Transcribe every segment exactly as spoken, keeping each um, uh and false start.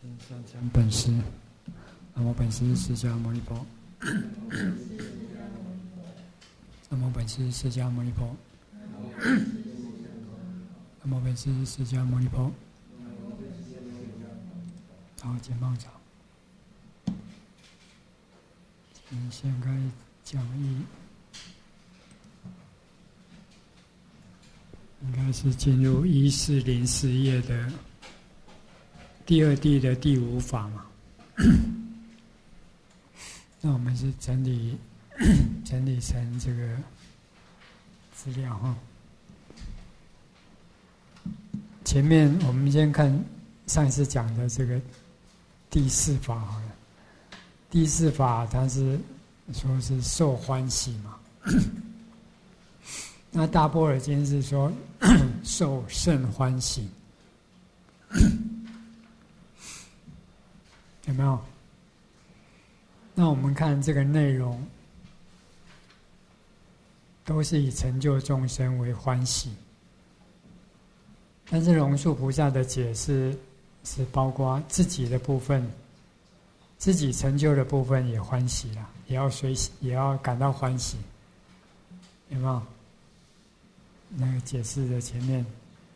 上讲本师，南无本师释迦牟尼佛。南无本师释迦牟尼佛。南无本师释迦牟尼佛。好，肩膀长。请先开讲义，应该是进入一四零四页的第二地的第五法嘛。那我们是整理整理成这个资料哈。前面我们先看上一次讲的这个第四法好了。第四法它是说是受欢喜嘛。那大般若经是说受甚欢喜。有没有？那我们看这个内容，都是以成就众生为欢喜。但是龙树菩萨的解释是包括自己的部分，自己成就的部分也欢喜啦，也要随喜，也要感到欢喜。有没有？那个解释的前面，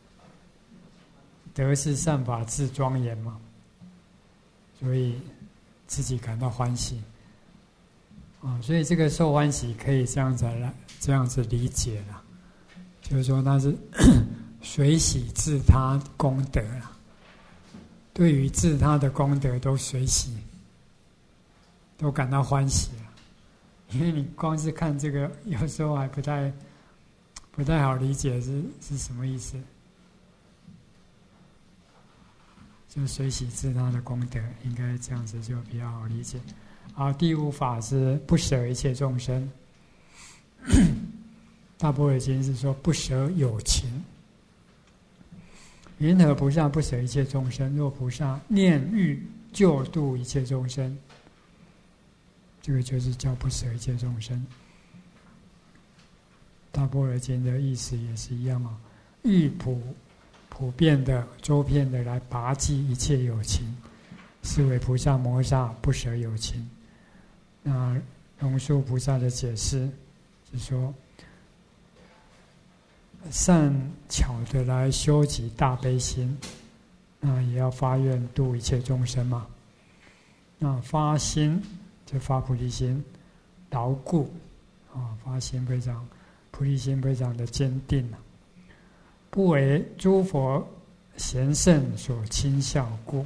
得是善法自庄严嘛。所以自己感到欢喜啊，所以这个受欢喜可以这样子来这样子理解了，就是说他是随喜自他功德了，对于自他的功德都随喜，都感到欢喜了。因为你光是看这个，有时候还不太不太好理解是是什么意思。就随喜自他的功德，应该这样子就比较好理解。好，第五法是不舍一切众生。大般若经是说不舍有情。云何菩萨不舍一切众生？若菩萨念欲救度一切众生，这个就是叫不舍一切众生。大般若经的意思也是一样啊，欲普。普遍的、周遍的来拔济一切有情，是为菩萨摩萨不舍有情。那龙树菩萨的解释是说，善巧的来修集大悲心，那也要发愿度一切众生嘛。那发心就发菩提心，牢固啊，发心非常菩提心非常的坚定啊。不为诸佛贤圣所亲效故。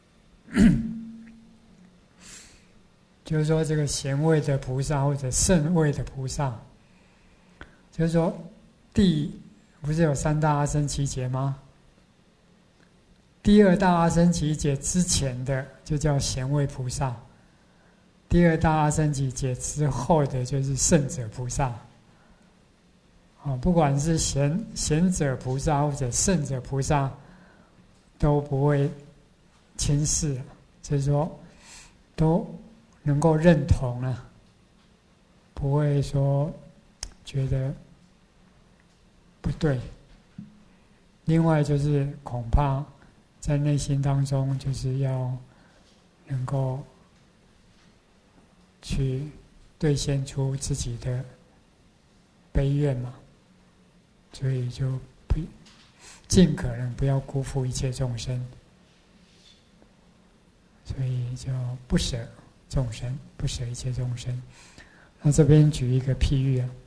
就是说这个贤位的菩萨或者圣位的菩萨，就是说第不是有三大阿僧祇劫吗？第二大阿僧祇劫之前的就叫贤位菩萨，第二大阿僧祇劫之后的就是圣者菩萨。不管是贤贤者菩萨或者圣者菩萨，都不会轻视，就是说都能够认同啊，不会说觉得不对。另外就是恐怕在内心当中，就是要能够去兑现出自己的悲愿嘛。所以就不尽可能不要辜负一切众生，所以就不舍众生，不舍一切众生。那这边举一个譬喻啊，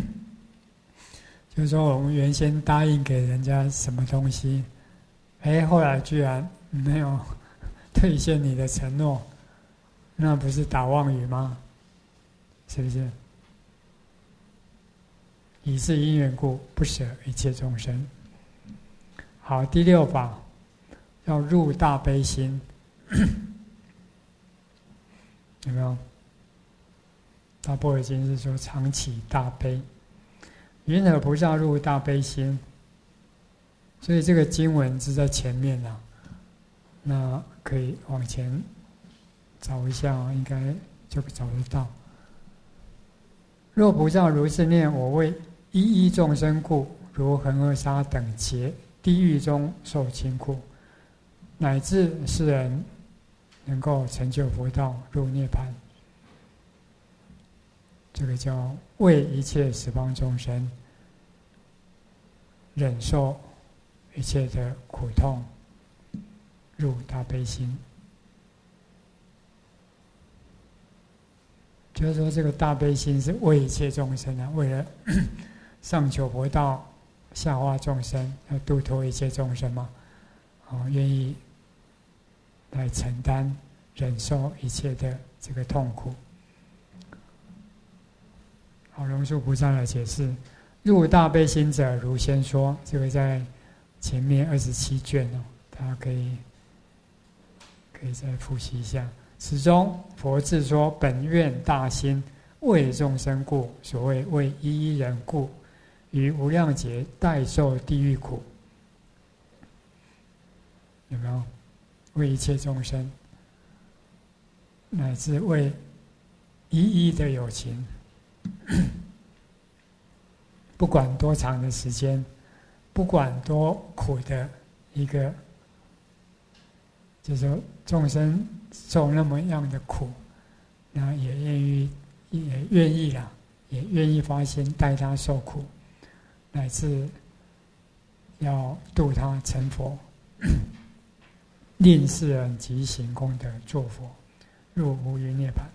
就是说我们原先答应给人家什么东西，哎，后来居然没有兑现你的承诺，那不是打妄语吗？是不是？以是因缘故，不舍一切众生。好，第六法要入大悲心，有没有？大般若经是说常起大悲，云何菩萨入大悲心？所以这个经文是在前面啊，那可以往前找一下，应该就找得到。若菩萨如是念，我为一一众生故，如恒河沙等劫地狱中受勤苦，乃至世人能够成就佛道入涅槃。这个叫为一切十方众生忍受一切的苦痛，入大悲心。就是说，这个大悲心是为一切众生啊，为了上求佛道，下化众生，要度脱一切众生嘛，哦，愿意来承担、忍受一切的这个痛苦。好，龙树菩萨来解释：入大悲心者，如先说，这个在前面二十七卷哦，大家可以可以再复习一下。此中佛自说本愿大心，为众生故，所谓为一一人故，于无量劫代受地狱苦。有没有？为一切众生，乃至为一一的有情，不管多长的时间，不管多苦的一个，就是说众生受那么样的苦，那也愿意，也愿意啦，也愿意发心带他受苦，乃至要度他成佛，令世人即行功德作佛，入无余涅槃。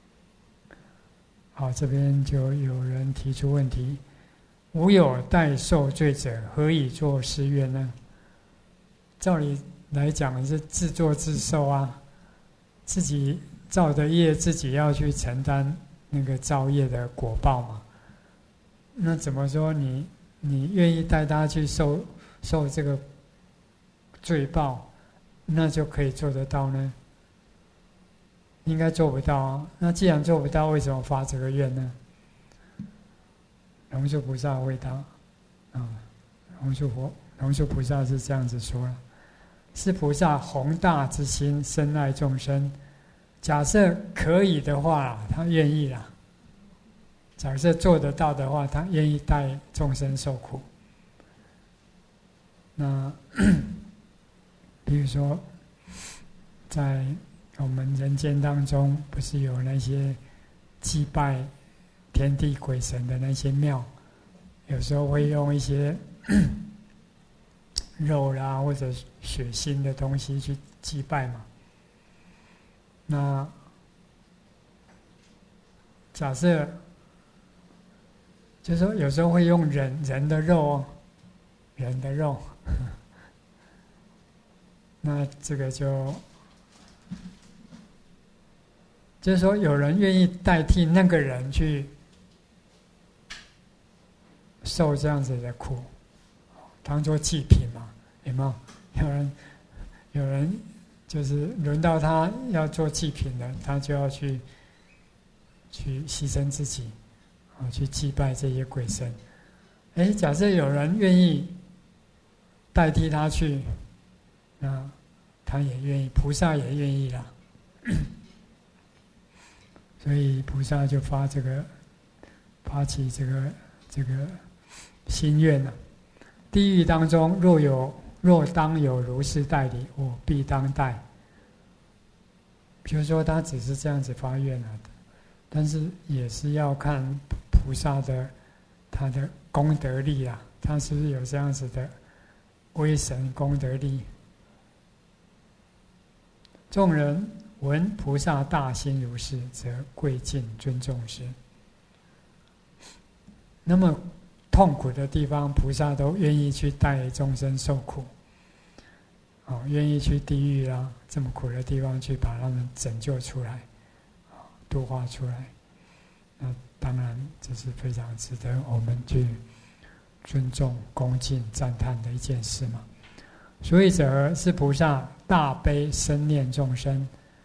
好，这边就有人提出问题：无有代受罪者，何以作誓愿呢？照理来讲是自作自受啊，自己造的业，自己要去承担那个造业的果报嘛。那怎么说你你愿意带他去受受这个罪报，那就可以做得到呢？应该做不到啊。那既然做不到，为什么发这个愿呢？龙树菩萨回答：啊，龙树佛龙树菩萨是这样子说了。是菩萨宏大之心，深爱众生。假设可以的话，他愿意啦。假设做得到的话，他愿意带众生受苦。那比如说，在我们人间当中，不是有那些祭拜天地鬼神的那些庙，有时候会用一些肉啦或者血腥的东西去祭拜嘛。那假设就是说，有时候会用人人的肉哦，人的肉，那这个就就是说，有人愿意代替那个人去受这样子的苦，当作祭品嘛，有没有？有人有人就是轮到他要做祭品了，他就要去去牺牲自己，啊，去祭拜这些鬼神。哎，假设有人愿意代替他去，那他也愿意，菩萨也愿意啦。所以菩萨就发这个发起这个这个心愿了。地狱当中若有若当有如是代理，我必当代。比如说他只是这样子发愿啊，但是也是要看菩萨的他的功德力啊，他是不是有这样子的威神功德力？众人闻菩萨大心如是，则贵敬尊重之。那么痛苦的地方，菩萨都愿意去带众生受苦，哦，愿意去地狱啦，这么苦的地方去把他们拯救出来，哦，度化出来。那当然，这是非常值得我们去尊重、恭敬、赞叹的一件事嘛。所以者，是菩萨大悲深念众生。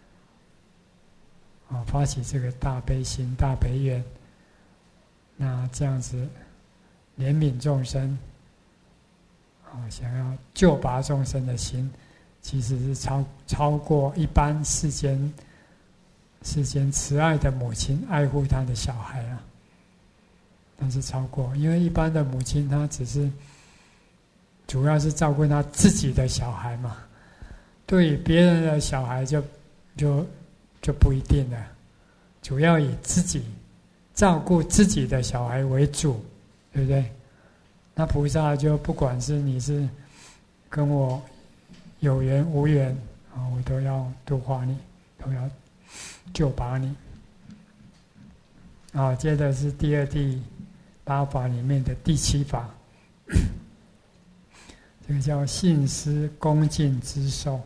啊，发起这个大悲心、大悲愿，那这样子怜悯众生，啊，想要救拔众生的心，其实是超超过一般世间世间慈爱的母亲爱护他的小孩啊。但是超过，因为一般的母亲她只是主要是照顾她自己的小孩嘛，对别人的小孩就就就不一定了，主要以自己照顾自己的小孩为主，对不对？那菩萨就不管是你是跟我有缘无缘啊，我都要度化你，都要救拔你。啊，接着是第二、第八法里面的第七法，这个叫信施恭敬之受，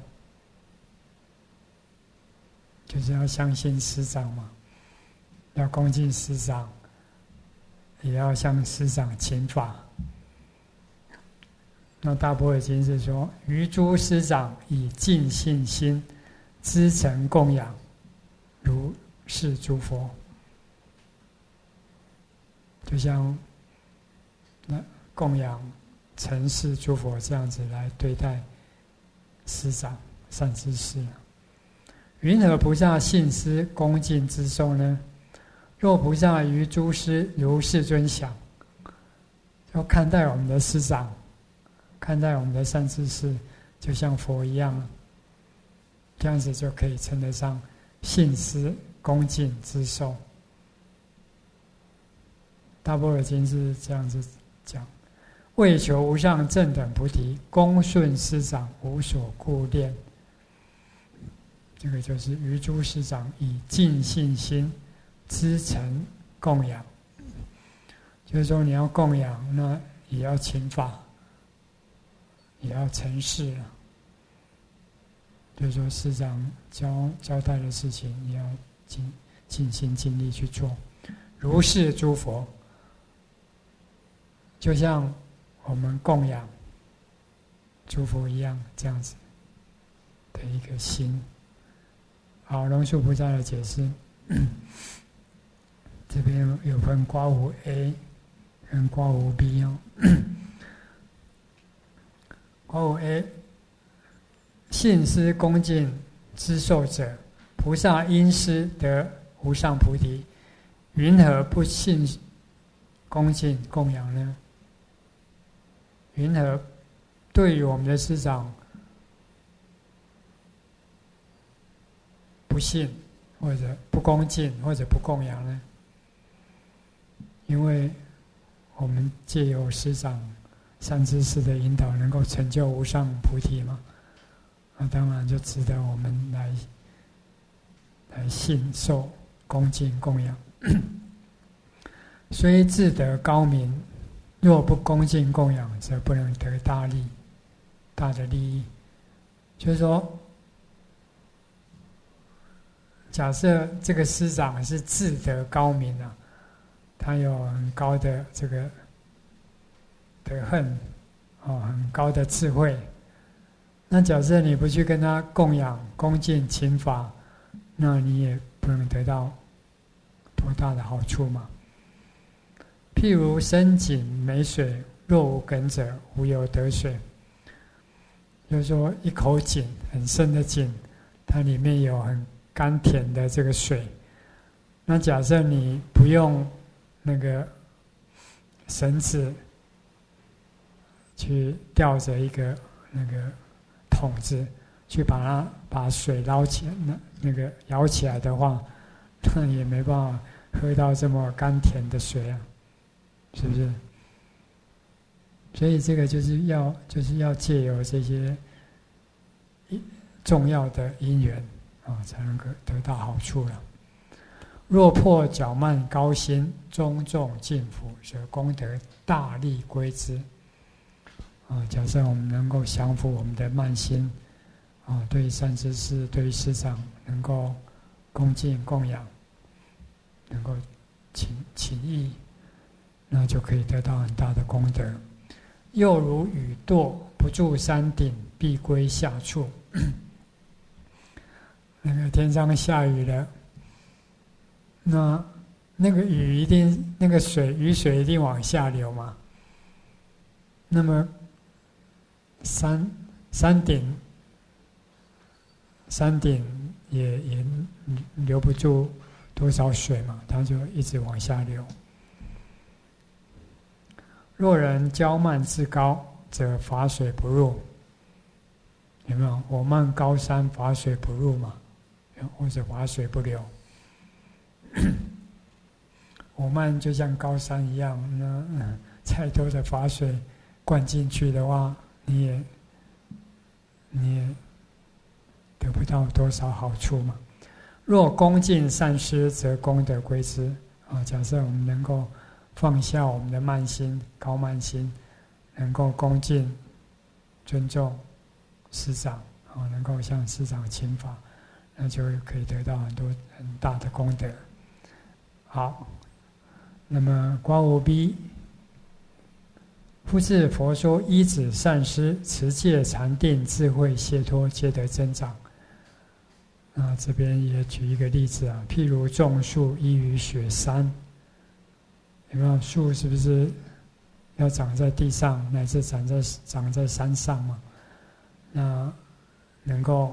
就是要相信师长嘛，要恭敬师长，也要向师长请法。那大般若经是说，于诸师长以尽信心，资诚供养，如是诸佛。就像那供养尘世诸佛这样子来对待师长善知识。云何菩萨信施恭敬之受呢？若菩萨于诸师如是尊想，要看待我们的师长，看待我们的善知识，就像佛一样，这样子就可以称得上信施恭敬之受。大般若经是这样子讲：为求无上正等菩提，恭顺师长，无所顾恋。这个就是于诸师长以尽信心，资诚供养。就是说，你要供养，那也要请法，也要诚实了。就是说，师长交交代的事情，也要尽尽心尽力去做。如是诸佛。就像我们供养诸佛一样，这样子的一个心。好，龙树菩萨的解释，这边有分刮胡 A 跟刮胡 B 哦。刮胡 A， 信施恭敬之受者，菩萨因施得无上菩提，云何不信恭敬供养呢？云何对于我们的师长不信，或者不恭敬，或者不供养呢？因为我们借由师长善知识的引导，能够成就无上菩提嘛，那当然就值得我们来来信受恭敬供养。虽自得高明，若不恭敬供养，则不能得大利，大的利益。就是说，假设这个师长是自得高明啊，他有很高的这个德恨，哦，很高的智慧。那假设你不去跟他供养、恭敬、请法，那你也不能得到多大的好处嘛。譬如深井没水，若无梗者，无有得水。就是说，一口井很深的井，它里面有很甘甜的这个水。那假设你不用那个绳子去吊着一个那个桶子，去把它把水捞起来，那那个舀起来的话，那也没办法喝到这么甘甜的水啊。是不是？所以这个就是要就是要借由这些重要的因缘啊，才能够得到好处了。若破骄慢高心，庄重敬服，则功德大利归之。啊，假设我们能够降服我们的慢心，啊，对善知识、对师长能够恭敬供养，能够请请意。那就可以得到很大的功德。又如雨堕，不住山顶，必归下处。那个天上下雨了，那那个雨一定，那个水雨水一定往下流嘛。那么山山顶山顶也也留不住多少水嘛，它就一直往下流。若人骄慢自高，则法水不入。有没有？我慢高山，法水不入嘛， 或者法水不流。我们就像高山一样，那、嗯、再多的法水灌进去的话，你也你也得不到多少好处嘛。若恭敬善施，则功德归之。啊，假设我们能够放下我们的慢心、高慢心，能够恭敬、尊重师长，啊，能够向师长请法，那就可以得到很多很大的功德。好，那么观无逼，复次佛说依止善施，持戒禅定智慧解脱皆得增长。那这边也举一个例子啊，譬如种树依于雪山，有没有？树是不是要长在地上，乃至长在长在山上嘛？那能够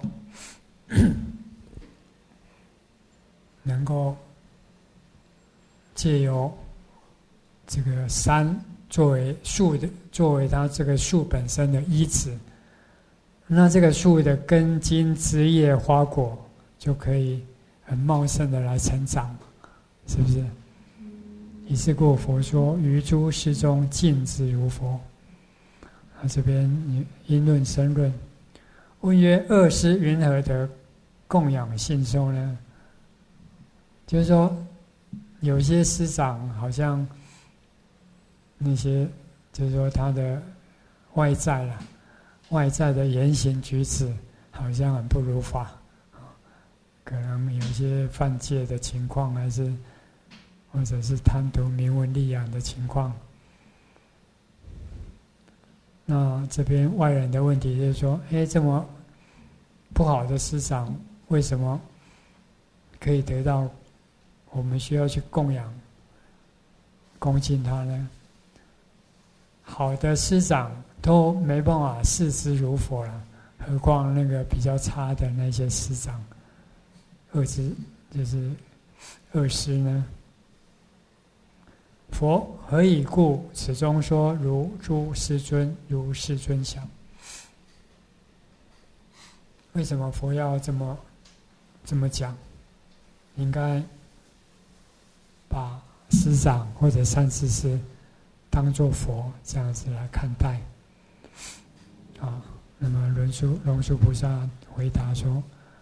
能够借由这个山作为树的，作为它这个树本身的依止，那这个树的根茎枝叶花果就可以很茂盛的来成长，是不是？以是故佛说于诸事中尽之如佛。啊，这边因论深论，问曰：恶师云何得供养信受呢？就是说，有些师长好像那些，就是说他的外在啦，外在的言行举止好像很不如法。可能有些犯戒的情况，还是或者是贪图名闻利养的情况。那这边外人的问题就是说，哎，这么不好的师长，为什么可以得到我们需要去供养、恭敬他呢？好的师长都没办法视之如佛了，何况那个比较差的那些师长。恶之就是恶师呢？佛何以故？此中说如诸师尊，如世尊想。为什么佛要这么这么讲？应该把师长或者善知识当作佛这样子来看待。啊，那么龙树龙树菩萨回答说。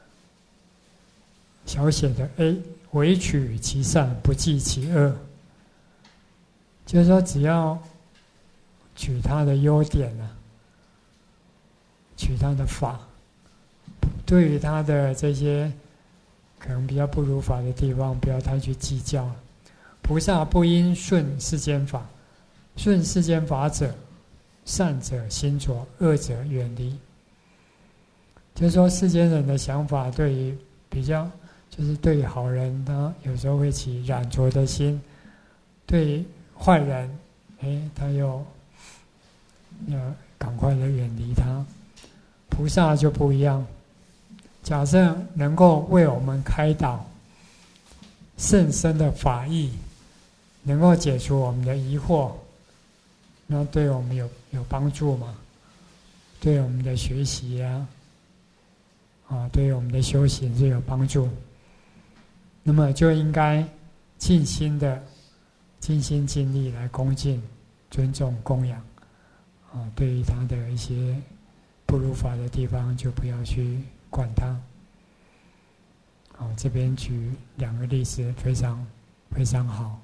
小写的 A， 唯取其善，不计其恶。就是说，只要取他的优点呢、啊，取他的法，对于他的这些可能比较不如法的地方，不要太去计较了。菩萨不应顺世间法，顺世间法者，善者心着，恶者远离。就是说，世间人的想法对于比较。就是对好人，他有时候会起染着的心；对坏人，哎，他又要赶快的远离他。菩萨就不一样，假设能够为我们开导甚深的法义，能够解除我们的疑惑，那对我们有有帮助吗？对我们的学习啊，啊，对我们的修行是有帮助。那么就应该尽心的、尽心尽力来恭敬、尊重、供养。啊，对于他的一些不如法的地方，就不要去管他。好，这边举两个例子，非常非常好。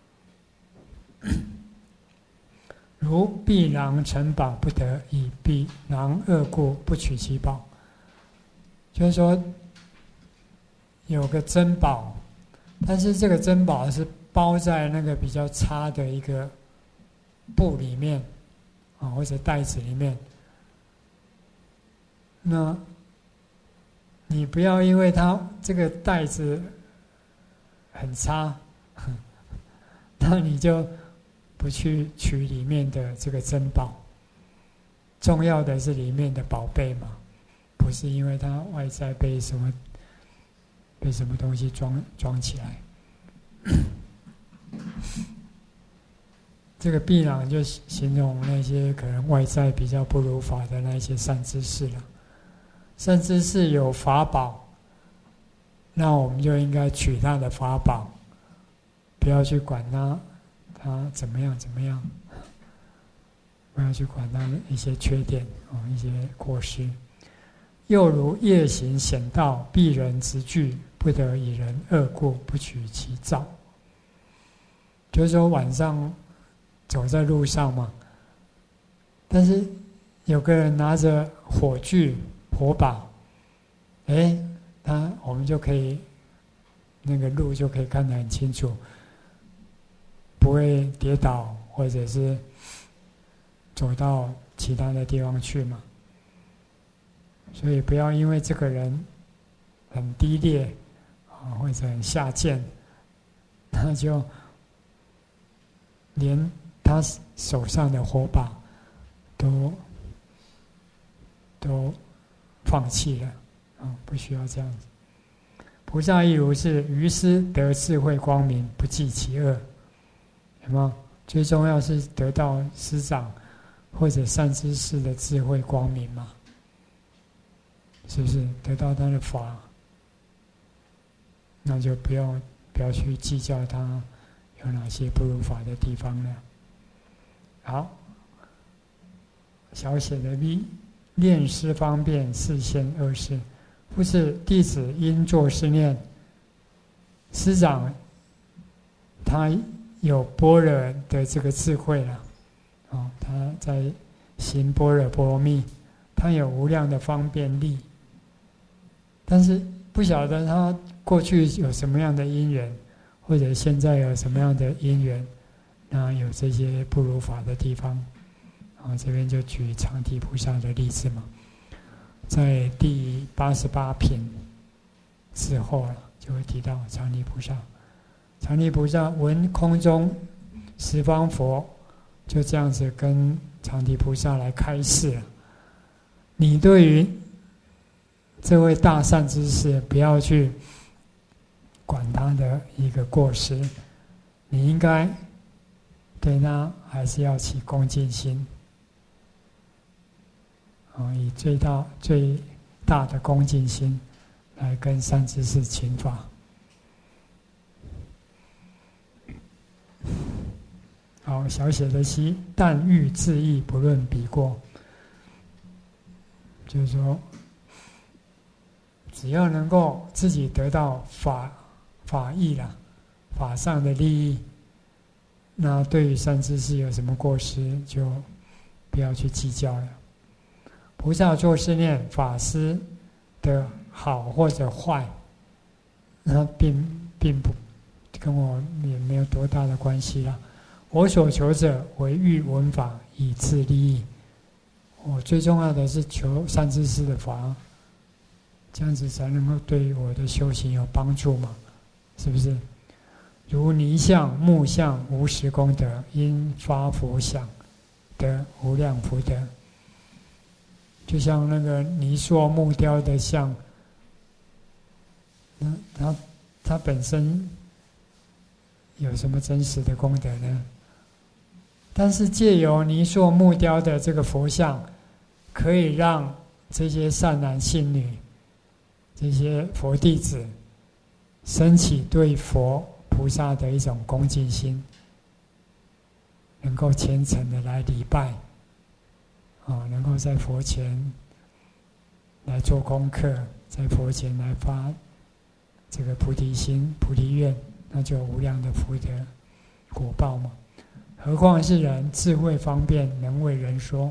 如避囊成宝不得，以避囊恶故不取其宝。就是说。有个珍宝，但是这个珍宝是包在那个比较差的一个布里面啊，或者袋子里面。那你不要因为它这个袋子很差，那你就不去取里面的这个珍宝。重要的是里面的宝贝嘛，不是因为它外在被什么。被什么东西装装起来？这个避囊就形容那些可能外在比较不如法的那些善知识了。善知识有法宝， 那我们就应该取他的法宝，不要去管他他怎么样怎么样，不要去管他的一些缺点啊，一些过失。又如夜行险道，避人直拒，不得以人恶故，不取其兆。就是说晚上走在路上嘛，但是有个人拿着火炬、火把，哎，他我们就可以那个路就可以看得很清楚，不会跌倒，或者是走到其他的地方去嘛。所以不要因为这个人很低劣啊，或者很下贱，那就连他手上的火把都都放弃了啊，不需要这样子。菩萨亦如是，于师得智慧光明，不计其恶。有没有？最重要是得到师长或者善知识的智慧光明嘛？是不是得到他的法，那就不要不要去计较他有哪些不如法的地方了。好，小写的 V， 念师方便，示现恶事。不是弟子应作是念：师长他有般若的这个智慧了，哦，他在行般若波罗蜜，他有无量的方便力。但是不晓得他过去有什么样的因缘，或者现在有什么样的因缘，那有这些不如法的地方，啊，这边就举常提菩萨的例子嘛，在第八十八品之后了，就会提到常提菩萨。常提菩萨闻空中十方佛就这样子跟常提菩萨来开示了，你对于这位大善知识，不要去管他的一个过失，你应该对他还是要起恭敬心，啊，以最大最大的恭敬心来跟善知识请法。好，小写的西，但欲自意，不论彼过，就是说，只要能够自己得到法法益啦，法上的利益，那对于善知识有什么过失，就不要去计较了。菩萨作是念：法师的好或者坏，那并并不跟我也没有多大的关系啦。我所求者为欲闻法，以自利益。我最重要的是求善知识的法，这样子才能够对我的修行有帮助嘛，是不是？如泥像、木像无实功德，因发佛想得无量福德。就像那个泥塑木雕的像，那它它本身有什么真实的功德呢？但是借由泥塑木雕的这个佛像，可以让这些善男信女、这些佛弟子升起对佛菩萨的一种恭敬心，能够虔诚的来礼拜，啊，能够在佛前来做功课，在佛前来发这个菩提心、菩提愿，那就有无量的福德果报嘛。何况是人，智慧方便，能为人说，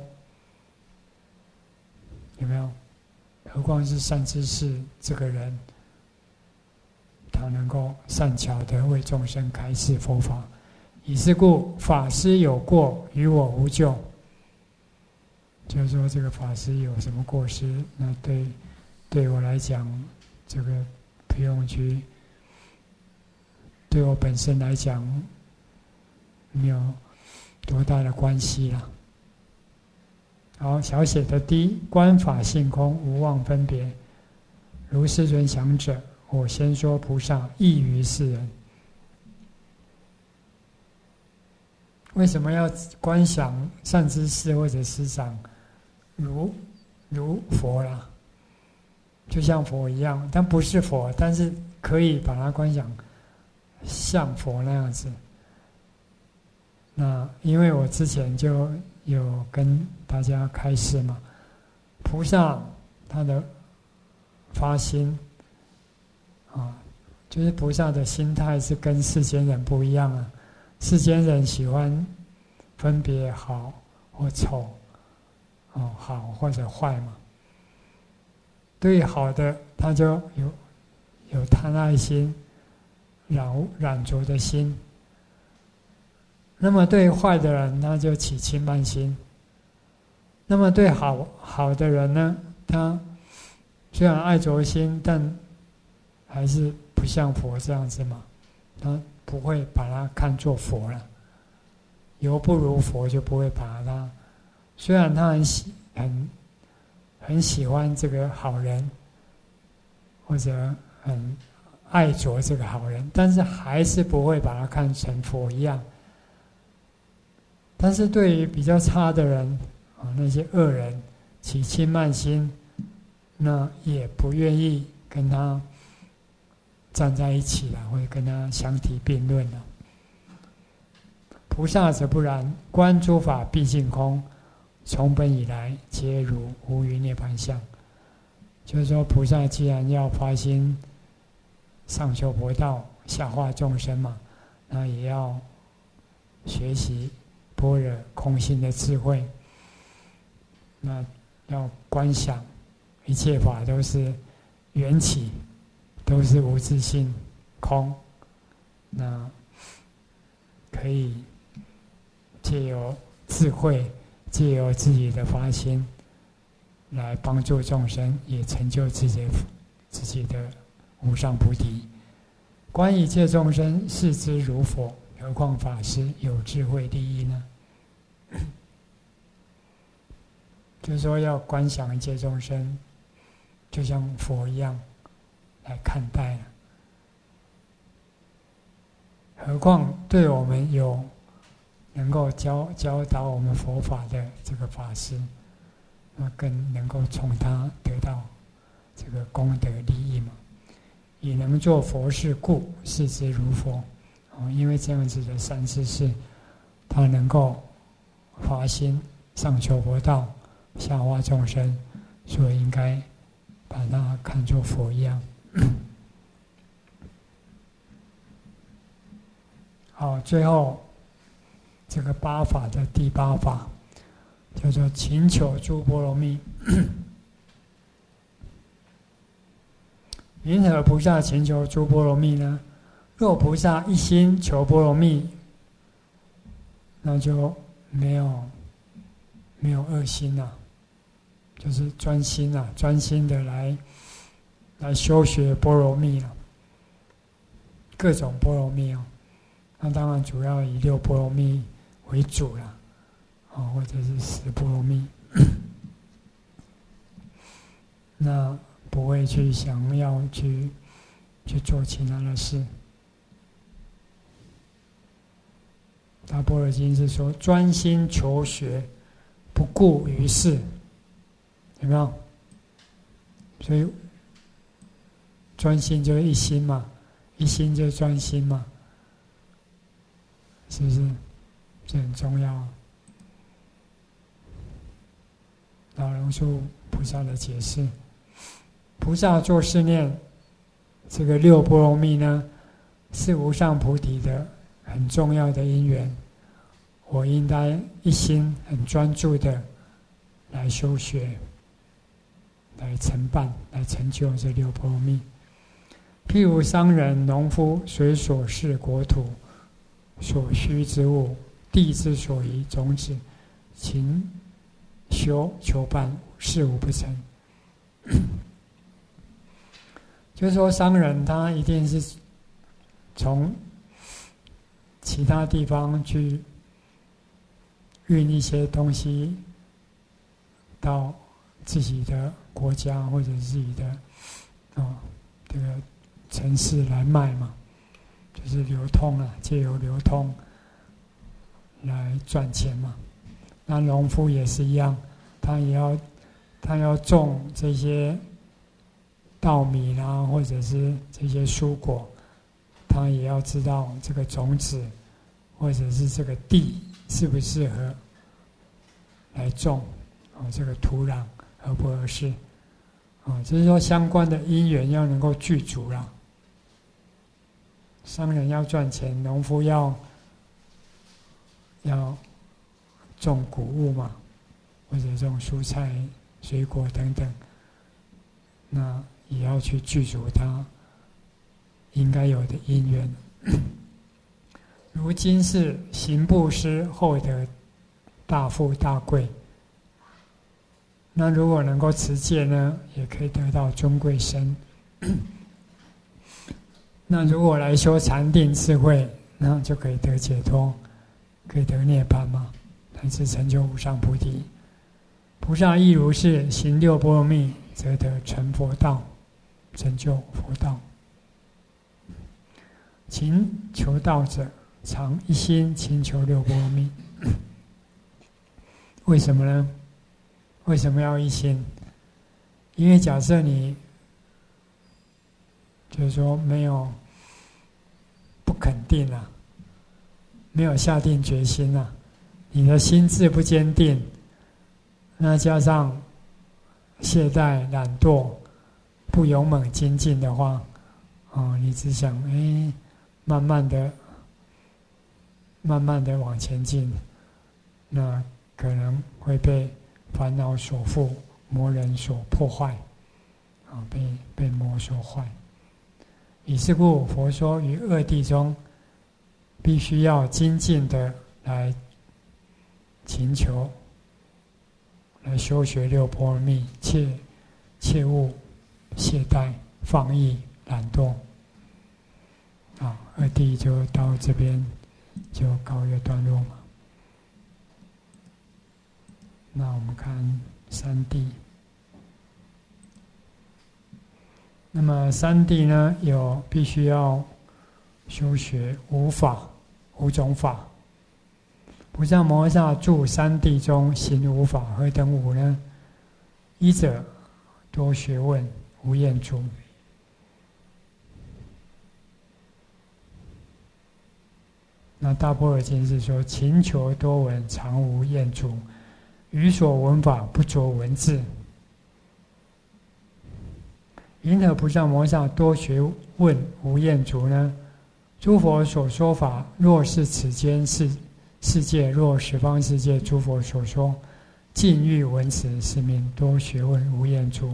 有没有？何况是善知识这个人，他能够善巧的为众生开示佛法。以是故，法师有过，与我无救。就是说，这个法师有什么过失，那对对我来讲，这个不用去，对我本身来讲，没有多大的关系啦。好，小写的D，观法性空，无妄分别。如世尊想者，我先说菩萨异于世人。为什么要观想善知识或者师长如如佛啦？就像佛一样，但不是佛，但是可以把它观想像佛那样子。那因为我之前就有跟大家开示嘛，菩萨他的发心啊，就是菩萨的心态是跟世间人不一样啊。世间人喜欢分别好或丑，哦，好或者坏嘛。对好的，他就有有贪爱心、染染着的心。那么对坏的人，他就起轻慢心。那么对好好的人呢，他虽然爱着心，但还是不像佛这样子嘛，他不会把它看作佛了。犹不如佛，就不会把它。虽然他很喜很很喜欢这个好人，或者很爱着这个好人，但是还是不会把它看成佛一样。但是对于比较差的人啊，那些恶人起轻慢心，那也不愿意跟他站在一起了，或者跟他相提并论了。菩萨则不然，观诸法毕竟空，从本以来皆如无余涅槃相。就是说，菩萨既然要发心上求佛道、下化众生嘛，那也要学习般若空性的智慧，那要观想一切法都是缘起，都是无自性空，那可以借由智慧，借由自己的发心来帮助众生，也成就自己的自己的无上菩提。观一切众生视之如佛，何况法师有智慧第一呢？就是说，要观想一切众生，就像佛一样来看待。何况对我们有能够教教导我们佛法的这个法师，那更能够从他得到这个功德利益嘛。以能做佛事故，视之如佛。哦，因为这样子的善知识，他能够发心上求佛道，下化众生，所以应该把它看作佛一样。好，最后这个八法的第八法叫做勤求诸波罗蜜。云何菩萨勤求诸波罗蜜呢？若菩萨一心求波罗蜜，那就没有没有恶心了、啊，就是专心啊，专心的来来修学波罗蜜了、啊，各种波罗蜜啊。那当然主要以六波罗蜜为主了，啊，或者是十波罗蜜。那不会去想要去去做其他的事。大般若经是说专心求学，不顾于世，有没有？所以专心就是一心嘛，一心就是专心嘛，是不是？这很重要。老龙树菩萨的解释，菩萨做是念这个六波罗蜜呢，是无上菩提的很重要的因缘。我应该一心很专注的来修学，来承办，来成就这六波罗蜜。譬如商人、农夫随所事国土、所需之物、地之所宜种子，勤修求办，事无不成。就是说，商人他一定是从其他地方去运一些东西到自己的国家或者自己的哦这个城市来卖嘛，就是流通啊，借由流通来赚钱嘛。那农夫也是一样，他也要他要种这些稻米啦，或者是这些蔬果，他也要知道这个种子或者是这个地适不适合来种，哦，这个土壤合不合适，哦，就是说相关的因缘要能够具足啦。商人要赚钱，农夫要要种谷物嘛，或者种蔬菜、水果等等，那也要去具足它应该有的因缘。如今是行布施后得大富大贵，那如果能够持戒呢，也可以得到尊贵身。那如果来修禅定智慧，那就可以得解脱，可以得涅槃嘛，乃至成就无上菩提。菩萨亦如是，行六波罗蜜，则得成佛道，成就佛道。勤求道者，常一心勤求六波罗蜜。为什么呢？为什么要一心？因为假设你就是说没有不肯定啊，没有下定决心啊，你的心智不坚定，那加上懈怠、懒惰、不勇猛精进的话，哦，你只想哎，慢慢的、慢慢的往前进，那可能会被烦恼所缚，魔人所破坏，啊，被被魔所坏。以是故，佛说于二谛中，必须要精进的来勤求，来修学六波罗蜜，切切勿懈怠、放逸、懒惰。啊，二谛就到这边就告一个段落嘛。那我们看三谛。那么三谛呢，有必须要修学五法，五种法。不像摩诃萨住三谛中行五法，何等五呢？一者多学问，无厌足。那大般若经是说，勤求多闻，常无厌足，于所闻法不着文字。因何不像摩萨多学问无厌足呢？诸佛所说法，若是此间世世界，若十方世界诸佛所说，尽欲闻此，是名多学问无厌足。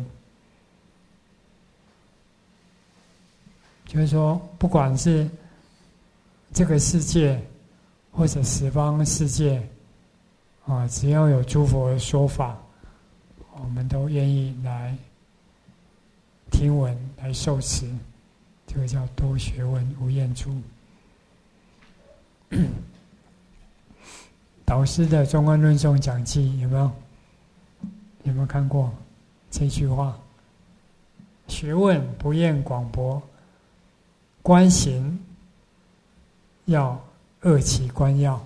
就是说，不管是这个世界或者十方世界啊，只要有诸佛的说法，我们都愿意来听闻，来受持，这个叫多学问无厌足。导师的中观论颂讲记有没有？有没有看过这句话？学问不厌广博，观行要二起观要。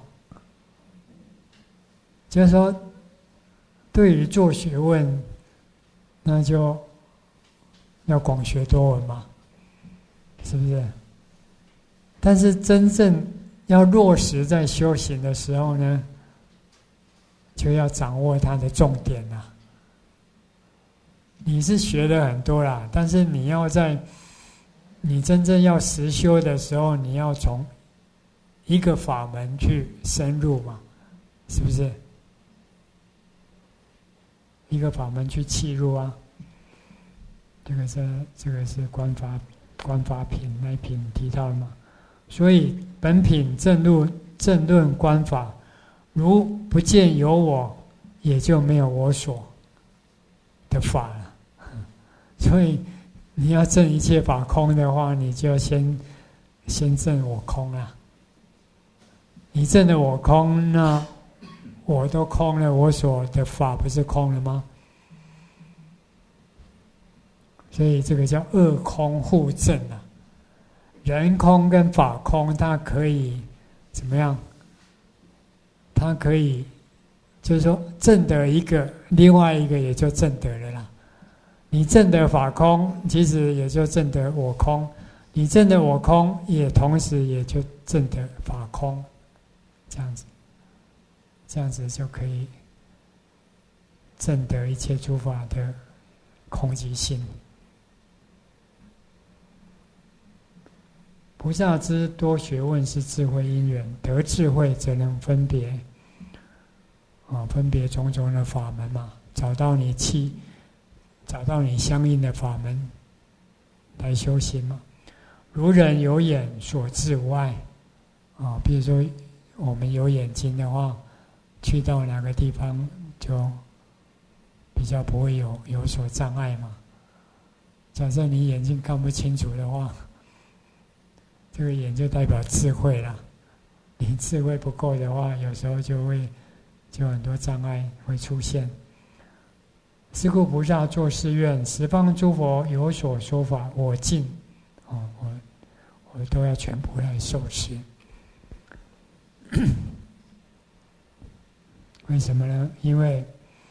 就是说，对于做学问，那就要广学多闻嘛，是不是？但是真正要落实在修行的时候呢，就要掌握它的重点啦。你是学了很多啦，但是你要在你真正要实修的时候，你要从一个法门去深入嘛，是不是？一个法门去契入啊。这个是这个是观法观法品那一品提到的嘛。所以本品正论正论观法，如不见有我，也就没有我所的法了。所以你要证一切法空的话，你就要先先证我空啊。你证了我空，那我都空了，我所的法不是空了吗？所以这个叫二空互证啊。人空跟法空，它可以怎么样？它可以就是说证得一个，另外一个也就证得了啦。 你证得法空，其实也就证得我空；你证得我空，也同时也就证得法空。这样子，这样子就可以证得一切诸法的空寂性。菩萨之多学问是智慧因缘，得智慧则能分别，啊，分别种种的法门嘛，找到你气，找到你相应的法门来修行嘛。如人有眼，所至无碍，啊，比如说我们有眼睛的话，去到哪个地方就比较不会有有所障碍嘛。假设你眼睛看不清楚的话，这个眼就代表智慧了。你智慧不够的话，有时候就会就很多障碍会出现。是故菩萨作是愿：十方诸佛有所说法，我尽，哦，我我都要全部来受持。为什么呢？因为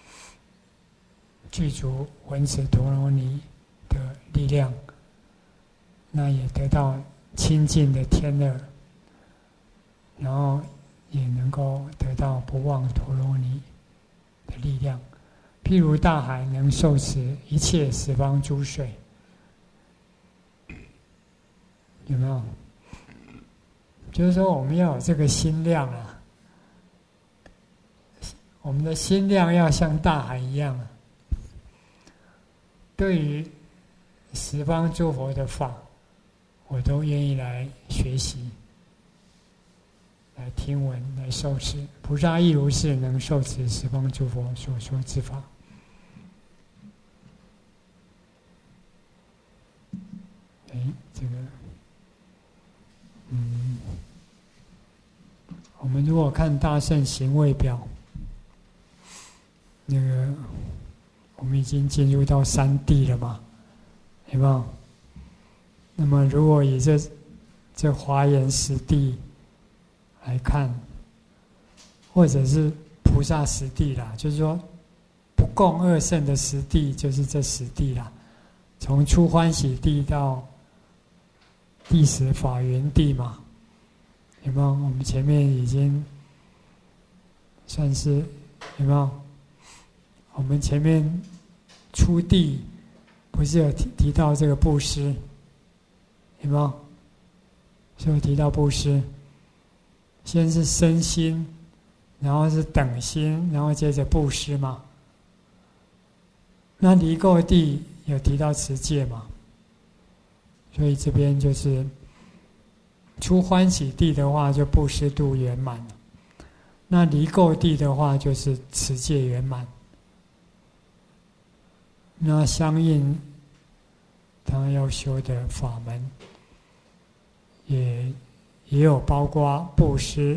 具足文殊陀罗尼的力量，那也得到清净的天乐，然后也能够得到不忘陀罗尼的力量。譬如大海能受持一切十方诸水，有没有？就是说我们要有这个心量啊，我们的心量要像大海一样啊。对于十方诸佛的法，我都愿意来学习，来听闻，来受持。菩萨亦如是，能受持十方诸佛所说之法。哎，这个，嗯，我们如果看大乘行位表，那个我们已经进入到三谛了嘛，有没有？那么如果以这这华严十谛来看，或者是菩萨十谛啦，就是说不共二乘的十谛，就是这十谛啦。从初欢喜地到第十法缘地嘛，有没有？我们前面已经算是有没有？我们前面初地不是有提提到这个布施，有没有？是有提到布施，先是身心，然后是等心，然后接着布施嘛。那离垢地有提到持戒嘛？所以这边就是出欢喜地的话，就布施度圆满了；那离垢地的话，就是持戒圆满。那相应他要修的法门，也也有包括布施，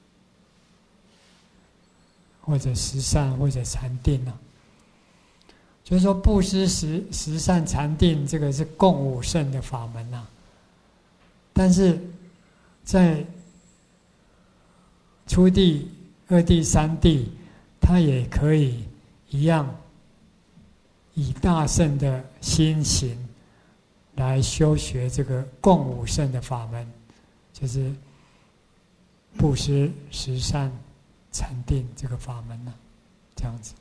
或者十善，或者禅定啊。就是说，布施、十十善、禅定，这个是共五圣的法门啊。但是在初地、二地、三地，它也可以一样，以大圣的心行来修学这个共五圣的法门，就是布施、十善、禅定这个法门呢、啊，这样子。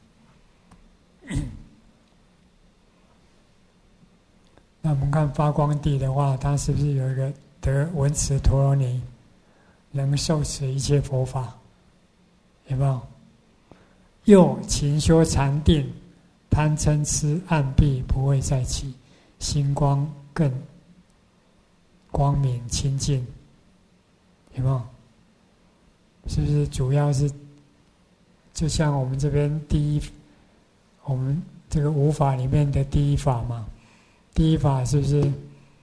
那我们看发光地的话，它是不是有一个得闻持陀罗尼，能受持一切佛法？有没有？又勤修禅定，贪嗔痴暗蔽不会再起，心光更光明清净，有没有？是不是主要是就像我们这边第一，我们这个五法里面的第一法嘛？第一法是不是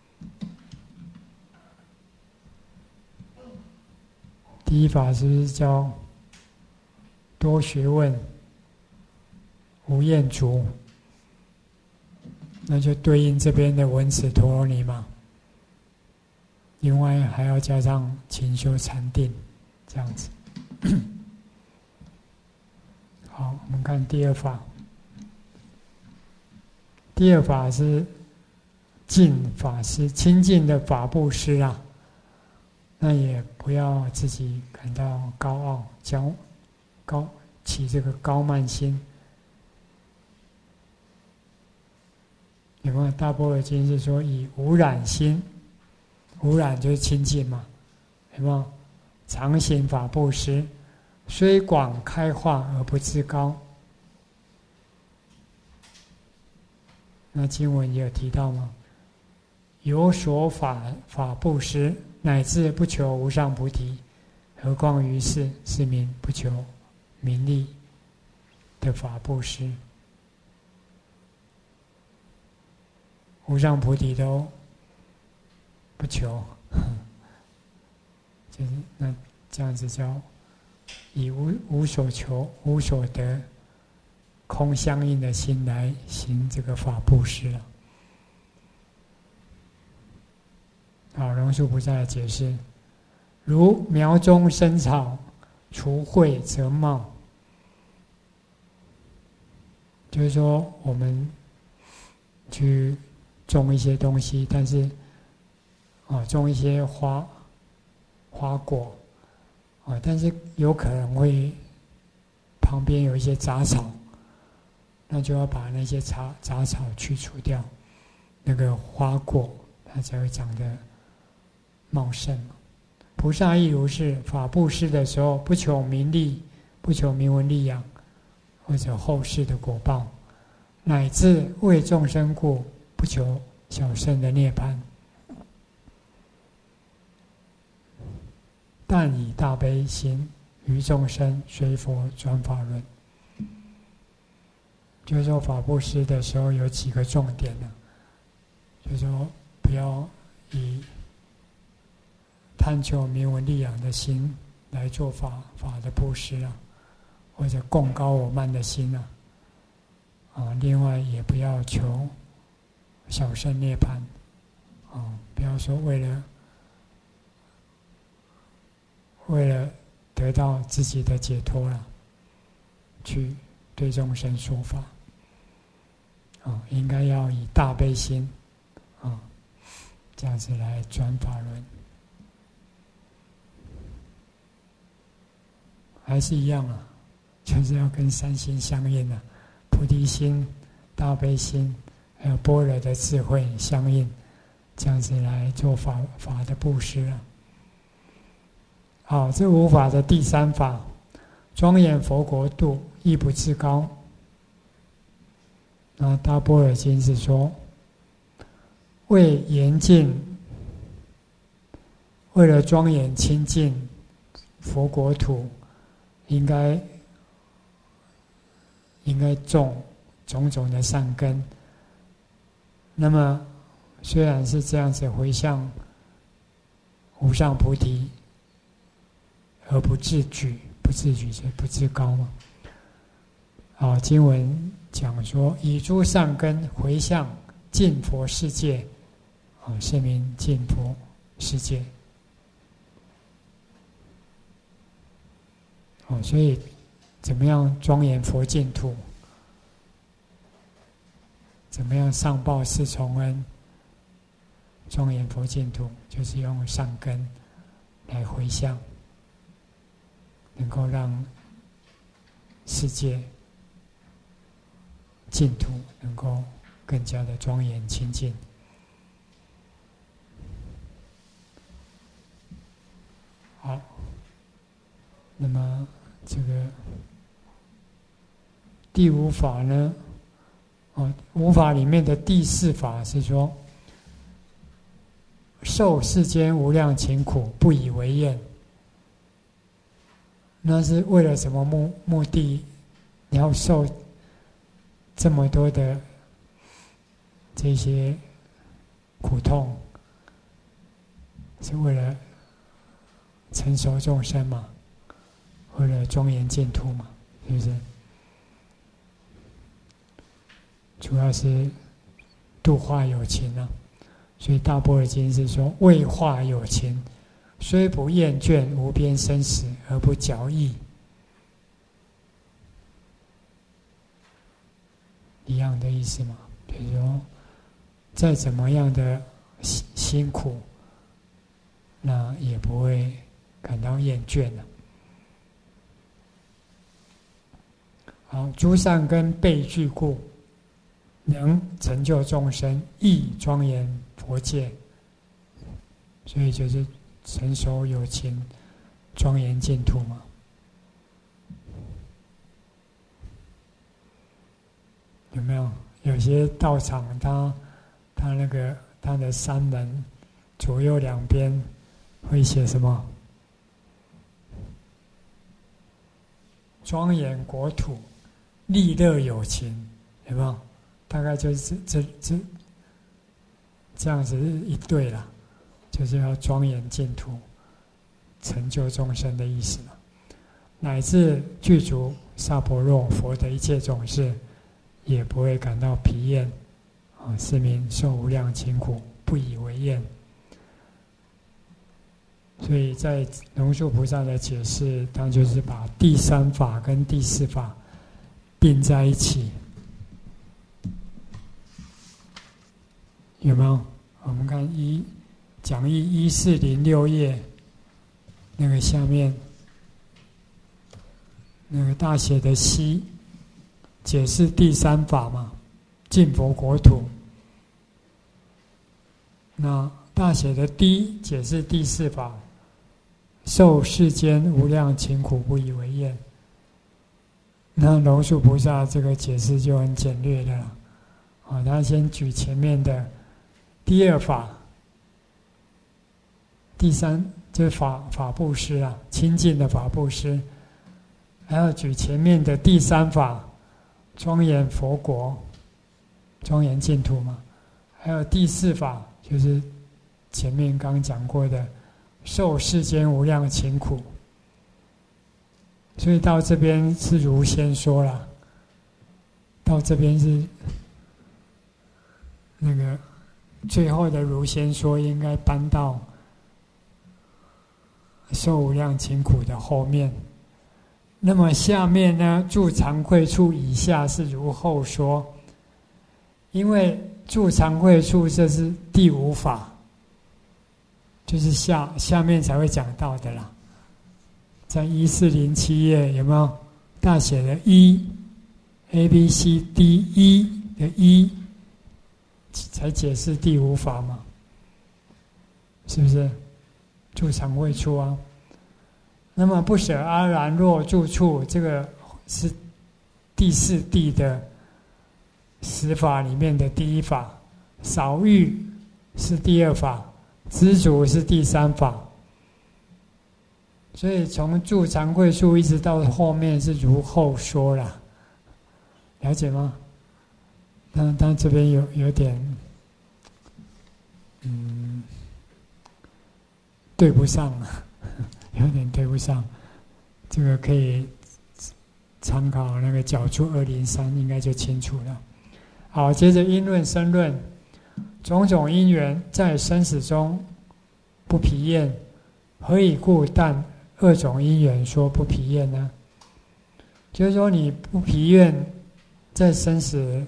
第一法是不是叫多学问无厌足？那就对应这边的闻持陀罗尼嘛。另外还要加上勤修禅定，这样子。好，我们看第二法。 第二法是净法师，清净的法布施啊，那也不要自己感到高傲、骄高起这个高慢心。有没有？大般若经是说以无染心，无染就是清净嘛，有没有？常行法布施，虽广开化而不自高。那经文也有提到吗？有所法法布施，乃至不求无上菩提，何况于世，是名不求名利的法布施。无上菩提都不求，就是那这样子叫以无无所求、无所得、空相应的心来行这个法布施了。好，龙树菩萨的解释：如苗中生草，除秽则茂。就是说，我们去种一些东西，但是啊，种一些花花果啊，但是有可能会旁边有一些杂草，那就要把那些杂杂草去除掉，那个花果它才会长得茂盛嘛。菩萨亦如是，法布施的时候，不求名利，不求名闻利养，或者后世的果报，乃至为众生故，不求小圣的涅槃，但以大悲心于众生随佛转法轮。就是说法布施的时候有几个重点呢？就是说不要以贪求名闻利养的心来做法法的布施啊，或者共高我慢的心啊，啊，另外也不要求小圣涅槃，啊，不要说为了为了得到自己的解脱了，去对众生说法，啊，应该要以大悲心，啊，这样子来转法轮。还是一样啊，就是要跟三心相应啊，菩提心、大悲心，还有般若的智慧相应，这样子来做法法的布施啊。好，这五法的第三法，庄严佛国度，亦不自高。那大般若经是说，为严净，为了庄严清净佛国土，应该应该种种种的善根。那么虽然是这样子回向无上菩提，而不自举，不自举就不自高嘛。啊，经文讲说，以诸善根回向净佛世界，啊，是名净佛世界。哦，所以怎么样庄严佛净土？怎么样上报四重恩？庄严佛净土，就是用善根来回向，能够让世界净土能够更加的庄严清净。好。那么这个第五法呢？哦，五法里面的第四法是说，受世间无量勤苦，不以为厌。那是为了什么目目的？你要受这么多的这些苦痛，是为了成熟众生嘛？为了庄严净土嘛，是不是？主要是度化有情啊，所以大般若经是说，为化有情，虽不厌倦无边生死，而不矫意。一样的意思嘛，就就是说，再怎么样的辛辛苦，那也不会感到厌倦了。好，诸善根备具故，能成就众生，亦庄严佛界。所以就是成熟有情，庄严净土嘛。有没有？有些道场它，它那个它的山门左右两边会写什么？庄严国土，利乐有情，有没有？大概就是这这这这样子一对啦，就是要庄严净土，成就众生的意思了。乃至具足萨婆若佛的一切种事，也不会感到疲厌，啊，是名受无量勤苦，不以为厌。所以在龙树菩萨的解释，他就是把第三法跟第四法并在一起，有没有？我们看一讲义一四零六页那个下面那个大写的西。解释第三法嘛，净佛国土。那大写的低解释第四法，受世间无量勤苦，不以为厌。那龙树菩萨这个解释就很简略的了，啊，他先举前面的第二法，第三就是法法布施啊，清净的法布施，还要举前面的第三法。庄严佛国，庄严净土嘛，还有第四法，就是前面刚讲过的，受世间无量勤苦。所以到这边是如先说了，到这边是那个最后的如先说，应该搬到受无量勤苦的后面。那么下面呢，住常慧处以下是如后说，因为住常慧处这是第五法，就是下下面才会讲到的啦。在一四零七页有没有大写的一 A B C D 一的一才解释第五法嘛？是不是？住常慧处啊。那么不舍阿然若住处，这个是第四谛的十法里面的第一法，少欲是第二法，知足是第三法。所以从住常慧处一直到后面是如后说啦，了解吗？但但这边有有点，嗯，对不上了。有点对不上，这个可以参考那个角注二零三，应该就清楚了。好，接着因论申论，种种因缘在生死中不疲厌，何以故？但二种因缘说不疲厌呢？就是说你不疲厌，在生死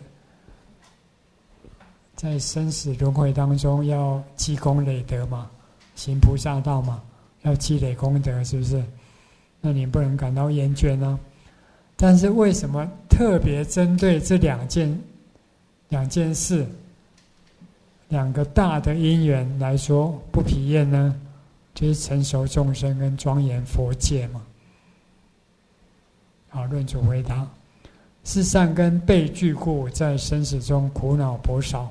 在生死轮回当中要积功累德嘛，行菩萨道嘛。要积累功德，是不是？那你不能感到厌倦呢？但是为什么特别针对这两件两件事，两个大的因缘来说不疲厌呢？就是成熟众生跟庄严佛界嘛。好，论主回答：是善根备具故，在生死中苦恼薄少。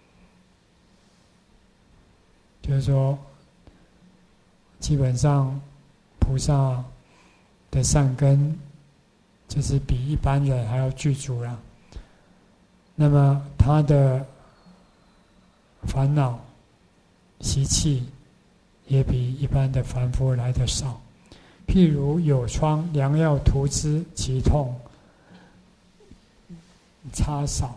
就是说。基本上，菩萨的善根就是比一般人还要具足了。那么他的烦恼习气也比一般的凡夫来得少。譬如有疮，良药涂之，其痛擦少。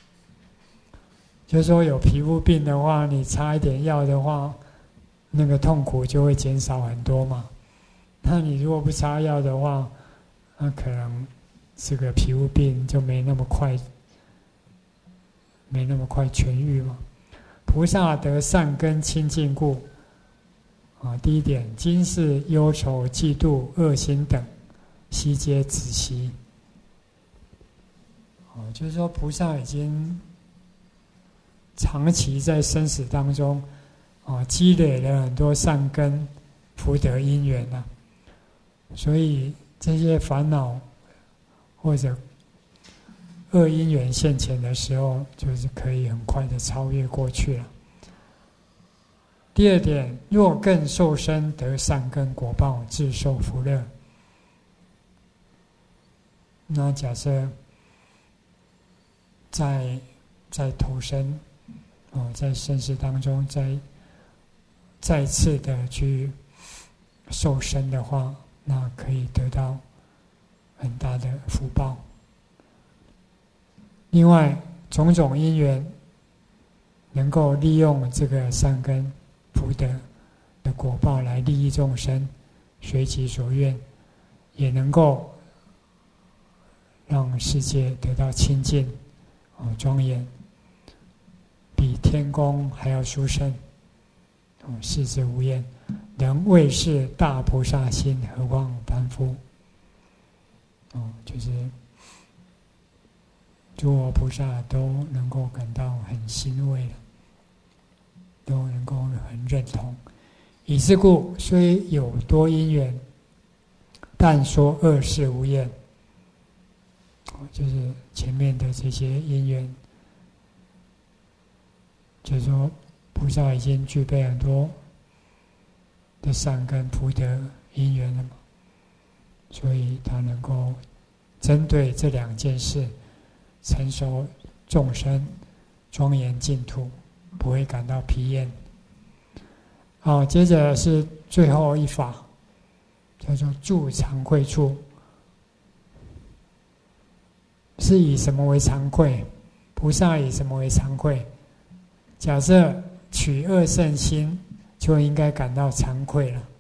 就是说有皮肤病的话，你擦一点药的话，那个痛苦就会减少很多嘛。那你如果不擦药的话，那可能这个皮肤病就没那么快没那么快痊愈嘛。菩萨得善根清净故，啊，第一点，今世忧愁、嫉妒、恶心等，悉皆止息。哦，就是说菩萨已经长期在生死当中，啊，积累了很多善根、福德因缘啊，所以这些烦恼或者恶因缘现前的时候，就是可以很快的超越过去了。第二点，若更受生得善根果报，自受福乐。那假设在在投生，哦，在生死当中，再再次的去受生的话，那可以得到很大的福报。另外，种种因缘能够利用这个善根福德的果报来利益众生，随其所愿，也能够让世界得到清净、哦庄严，比天宫还要殊胜，哦世之无厌，能为是大菩萨心，何况凡夫？哦，就是诸佛菩萨都能够感到很欣慰了，都能够很认同。以是故，虽有多因缘，但说恶事无厌。就是前面的这些因缘，就是说菩萨已经具备很多的善根福德因缘了嘛，所以他能够针对这两件事成熟众生，庄严净土，不会感到疲厌。好，接着是最后一法，叫做住常愧处。是以什么为常愧？菩萨以什么为常愧？假设取恶胜心，就应该感到惭愧了。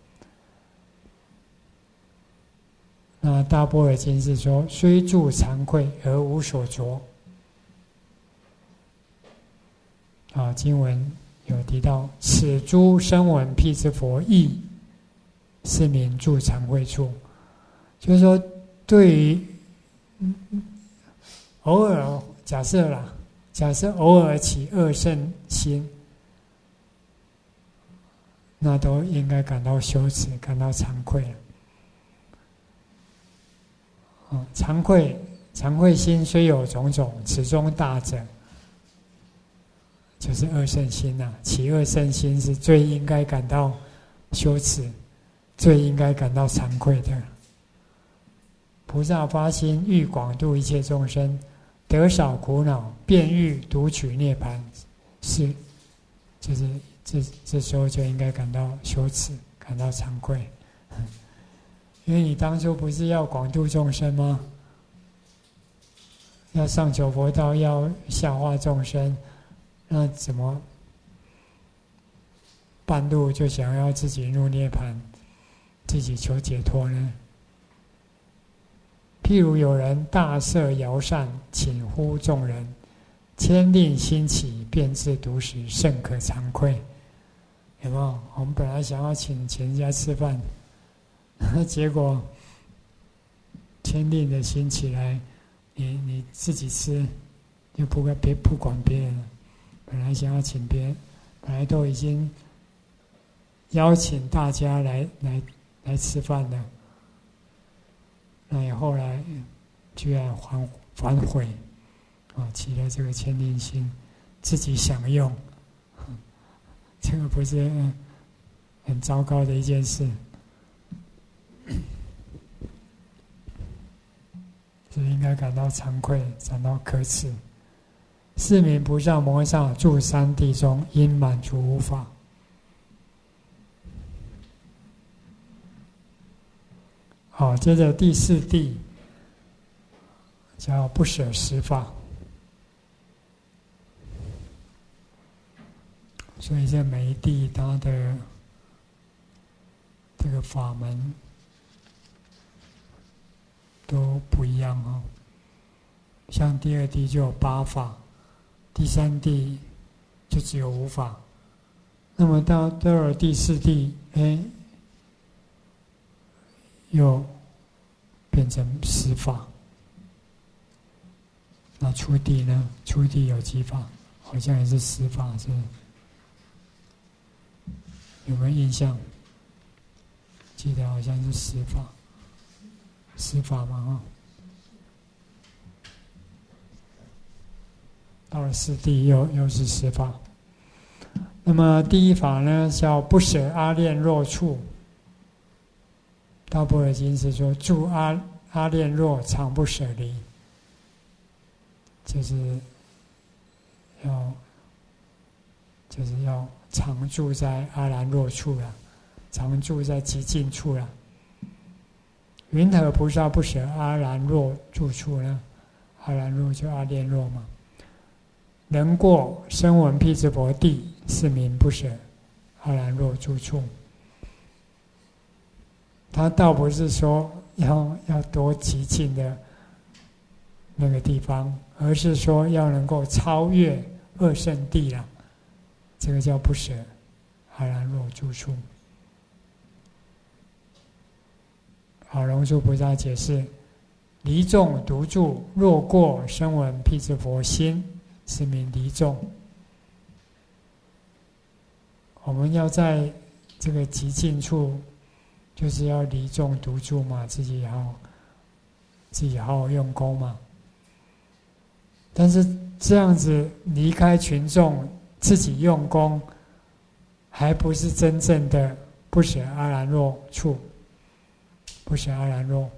那大般若经是说，虽住惭愧而无所着。啊，经文有提到，此诸声闻辟支佛亦是名住惭愧处。就是说，对于偶尔假设啦，假设偶尔起恶胜心，那都应该感到羞耻，感到惭愧了。哦，惭愧，惭愧心虽有种种，此中大者，就是恶胜心呐、啊。起恶胜心是最应该感到羞耻，最应该感到惭愧的。菩萨发心欲广度一切众生，得少苦恼，便欲独取涅槃，是，就是这这时候就应该感到羞耻，感到惭愧，因为你当初不是要广度众生吗？要上求佛道，要下化众生，那怎么半路就想要自己入涅槃，自己求解脱呢？譬如有人大设摇扇，请呼众人，千令兴起，便自独食，甚可惭愧。有没有？我们本来想要请请人家吃饭，结果千令的兴起来，你你自己吃，就不管别不管别人了。本来想要请别人，本来都已经邀请大家来来来吃饭了。那你后来居然反反悔，啊，起了这个千令心，自己享用，这个不是很糟糕的一件事，所以应该感到惭愧，感到可耻。是名菩萨摩诃萨住三谛中，因满足无法。好，接着第四谛叫不舍十法，所以这每一谛它的这个法门都不一样哦。像第二谛就有八法， 第三地就只有无法。那么到到了第四地，哎，又变成十法。那初地呢？初地有几法？好像也是十法，是不是？有没有印象？记得好像是十法，十法嘛哈。到了四地又又是十法。那么第一法呢，叫不舍阿恋若处。大般若经是说，住阿阿恋若，常不舍离，就是要就是要常住在阿兰若处了，常住在极静处了。云何菩萨不舍阿兰若住处呢？阿兰若就阿恋若嘛。能过声闻辟支佛地，是名不舍阿兰若住处。他倒不是说要要多极静的那个地方，而是说要能够超越二圣地了，这个叫不舍阿兰若住处。好，龙树菩萨解释：离众独住，若过声闻辟支佛心，是名离众。我们要在这个极静处，就是要离众独住嘛，自己好自己好好用功嘛。但是这样子离开群众，自己用功，还不是真正的不舍阿兰若处。不舍阿兰若，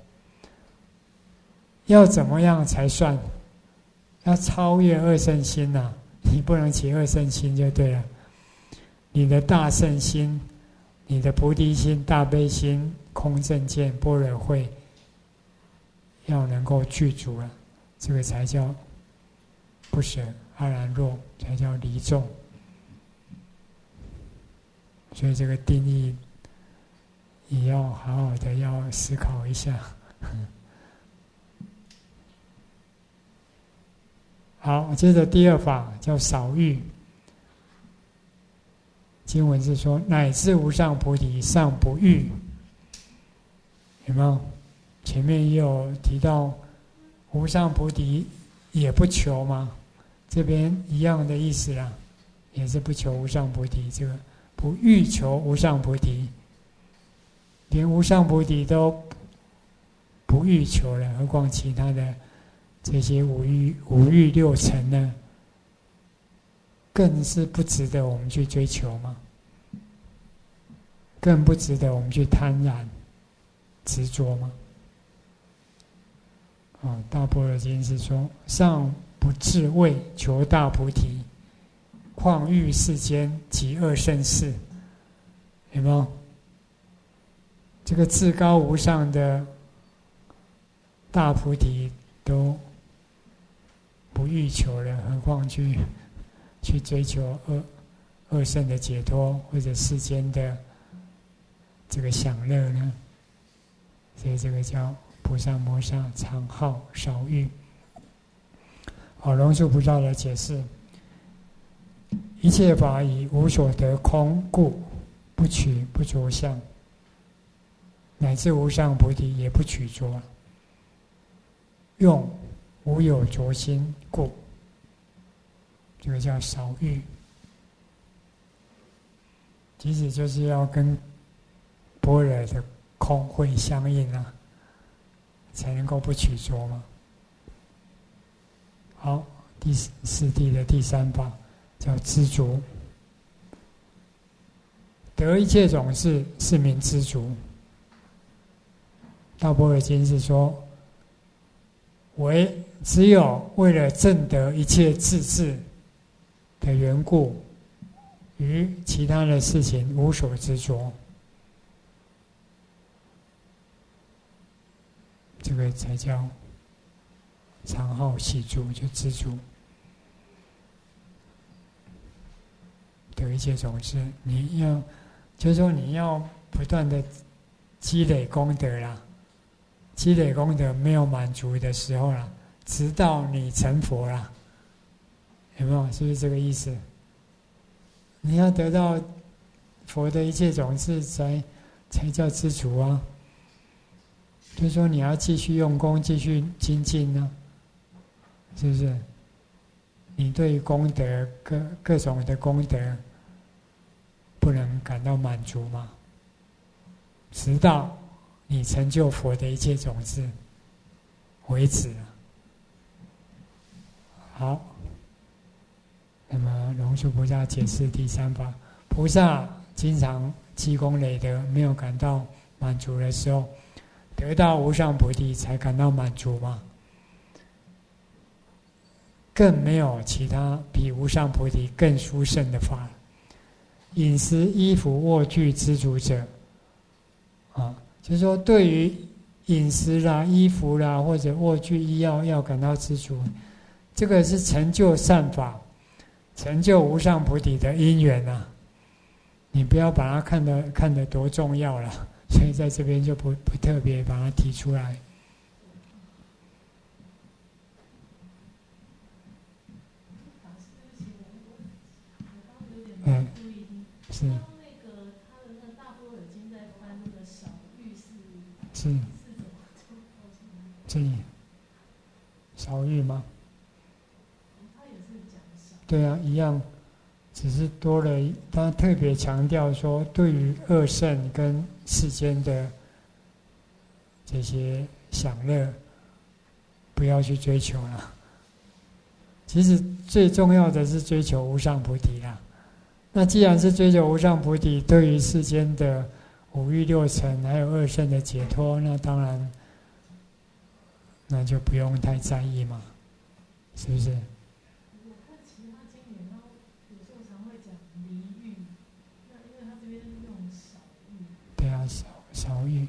要怎么样才算？要超越二圣心呐、啊！你不能起二圣心就对了。你的大圣心、你的菩提心、大悲心、空正见、般若慧，要能够具足了，这个才叫不舍阿兰若，才叫离众。所以这个定义也要好好的要思考一下。好，接着第二法叫少欲。经文是说，乃至无上菩提尚不欲。有没有？前面也有提到，无上菩提也不求吗？这边一样的意思啦，也是不求无上菩提，这个不欲求无上菩提，连无上菩提都不欲求了，何况其他的这些五欲五欲六尘呢？更是不值得我们去追求嘛，更不值得我们去贪婪执着嘛。哦，大般若经是说，尚不至为求大菩提，况欲世间及二圣事。有没有？这个至高无上的大菩提都不欲求了，何况去去追求二二圣的解脱，或者世间的这个享乐呢？所以这个叫菩萨摩萨常好少欲。好，龙树菩萨的解释：一切法以无所得空故，不取不着相，乃至无上菩提也不取着，用无有着心故，这个叫少欲。其实就是要跟般若的空慧相应啊，才能够不取着嘛。好，第四谛的第三法叫知足，得一切种事，是名知足。大般若经是说，为只有为了证得一切智智的缘故，于其他的事情无所执着，这个才叫常好喜足，就知足。得一切种事，你要就是说你要不断的积累功德啦，积累功德没有满足的时候啦，直到你成佛啦， 有没有？是不是这个意思？你要得到佛的一切种子才才叫知足啊。就是说你要继续用功，继续精进呢、啊，是不是？你对于功德各各种的功德不能感到满足吗？直到你成就佛的一切种子为止。好，那么龙树菩萨解释第三法：菩萨经常积功累德，没有感到满足的时候，得到无上菩提才感到满足吗？更没有其他比无上菩提更殊胜的法。饮食、衣服、卧具知足者，啊，就是说对于饮食啦、衣服啦或者卧具、医药要感到知足，这个是成就善法、成就无上菩提的因缘啊。你不要把它看得看得多重要了，所以在这边就不不特别把它提出来。嗯，是。是。这里少欲吗？对啊，一样，只是多了。他特别强调说，对于恶圣跟世间的这些享乐，不要去追求了。其实最重要的是追求无上菩提啦。那既然是追求无上菩提，对于世间的五欲六尘还有恶圣的解脱，那当然那就不用太在意嘛，是不是？ 我看其他经典，他有时候常会讲离欲，那因为他这边用少欲。 对啊，少少欲。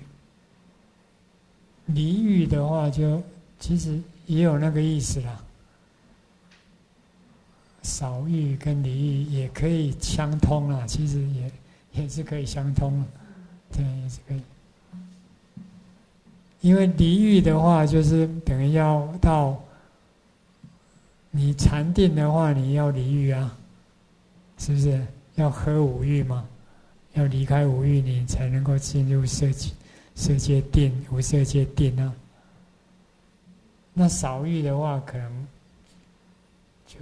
离欲的话就，就其实也有那个意思啦。少欲跟离欲也可以相通啦，其实也也是可以相通，对，也是可以。因为离欲的话，就是等于要到你禅定的话，你要离欲啊，是不是？要呵五欲嘛，要离开五欲，你才能够进入色色界定、无色界定啊。那少欲的话，可能就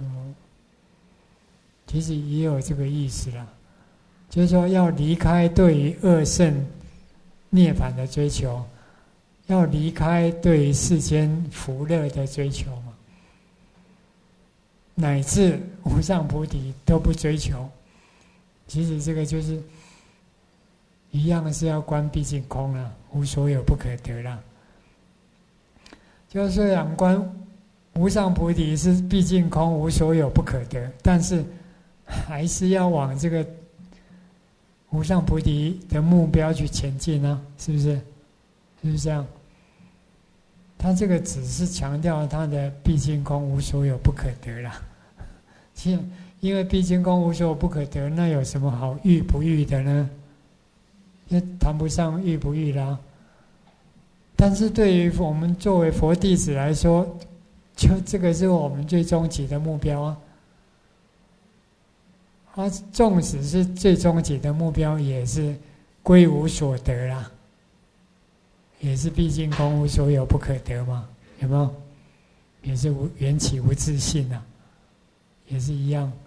其实也有这个意思啦，就是说要离开对于恶圣涅槃的追求，要离开对于世间福乐的追求嘛，乃至无上菩提都不追求。其实这个就是一样是要观毕竟空啦，无所有不可得啦。就虽然观无上菩提是毕竟空，无所有不可得，但是还是要往这个无上菩提的目标去前进啊，是不是？是不是这样？他这个只是强调他的毕竟空无所有不可得啦。其实因为毕竟空无所有不可得，那有什么好欲不欲的呢？也谈不上欲不欲啦。但是对于我们作为佛弟子来说，就这个是我们最终极的目标啊。啊，纵使是最终极的目标，也是归无所得啦，也是毕竟空无所有不可得嘛，有没有？也是无缘起无自性啊，也是一样，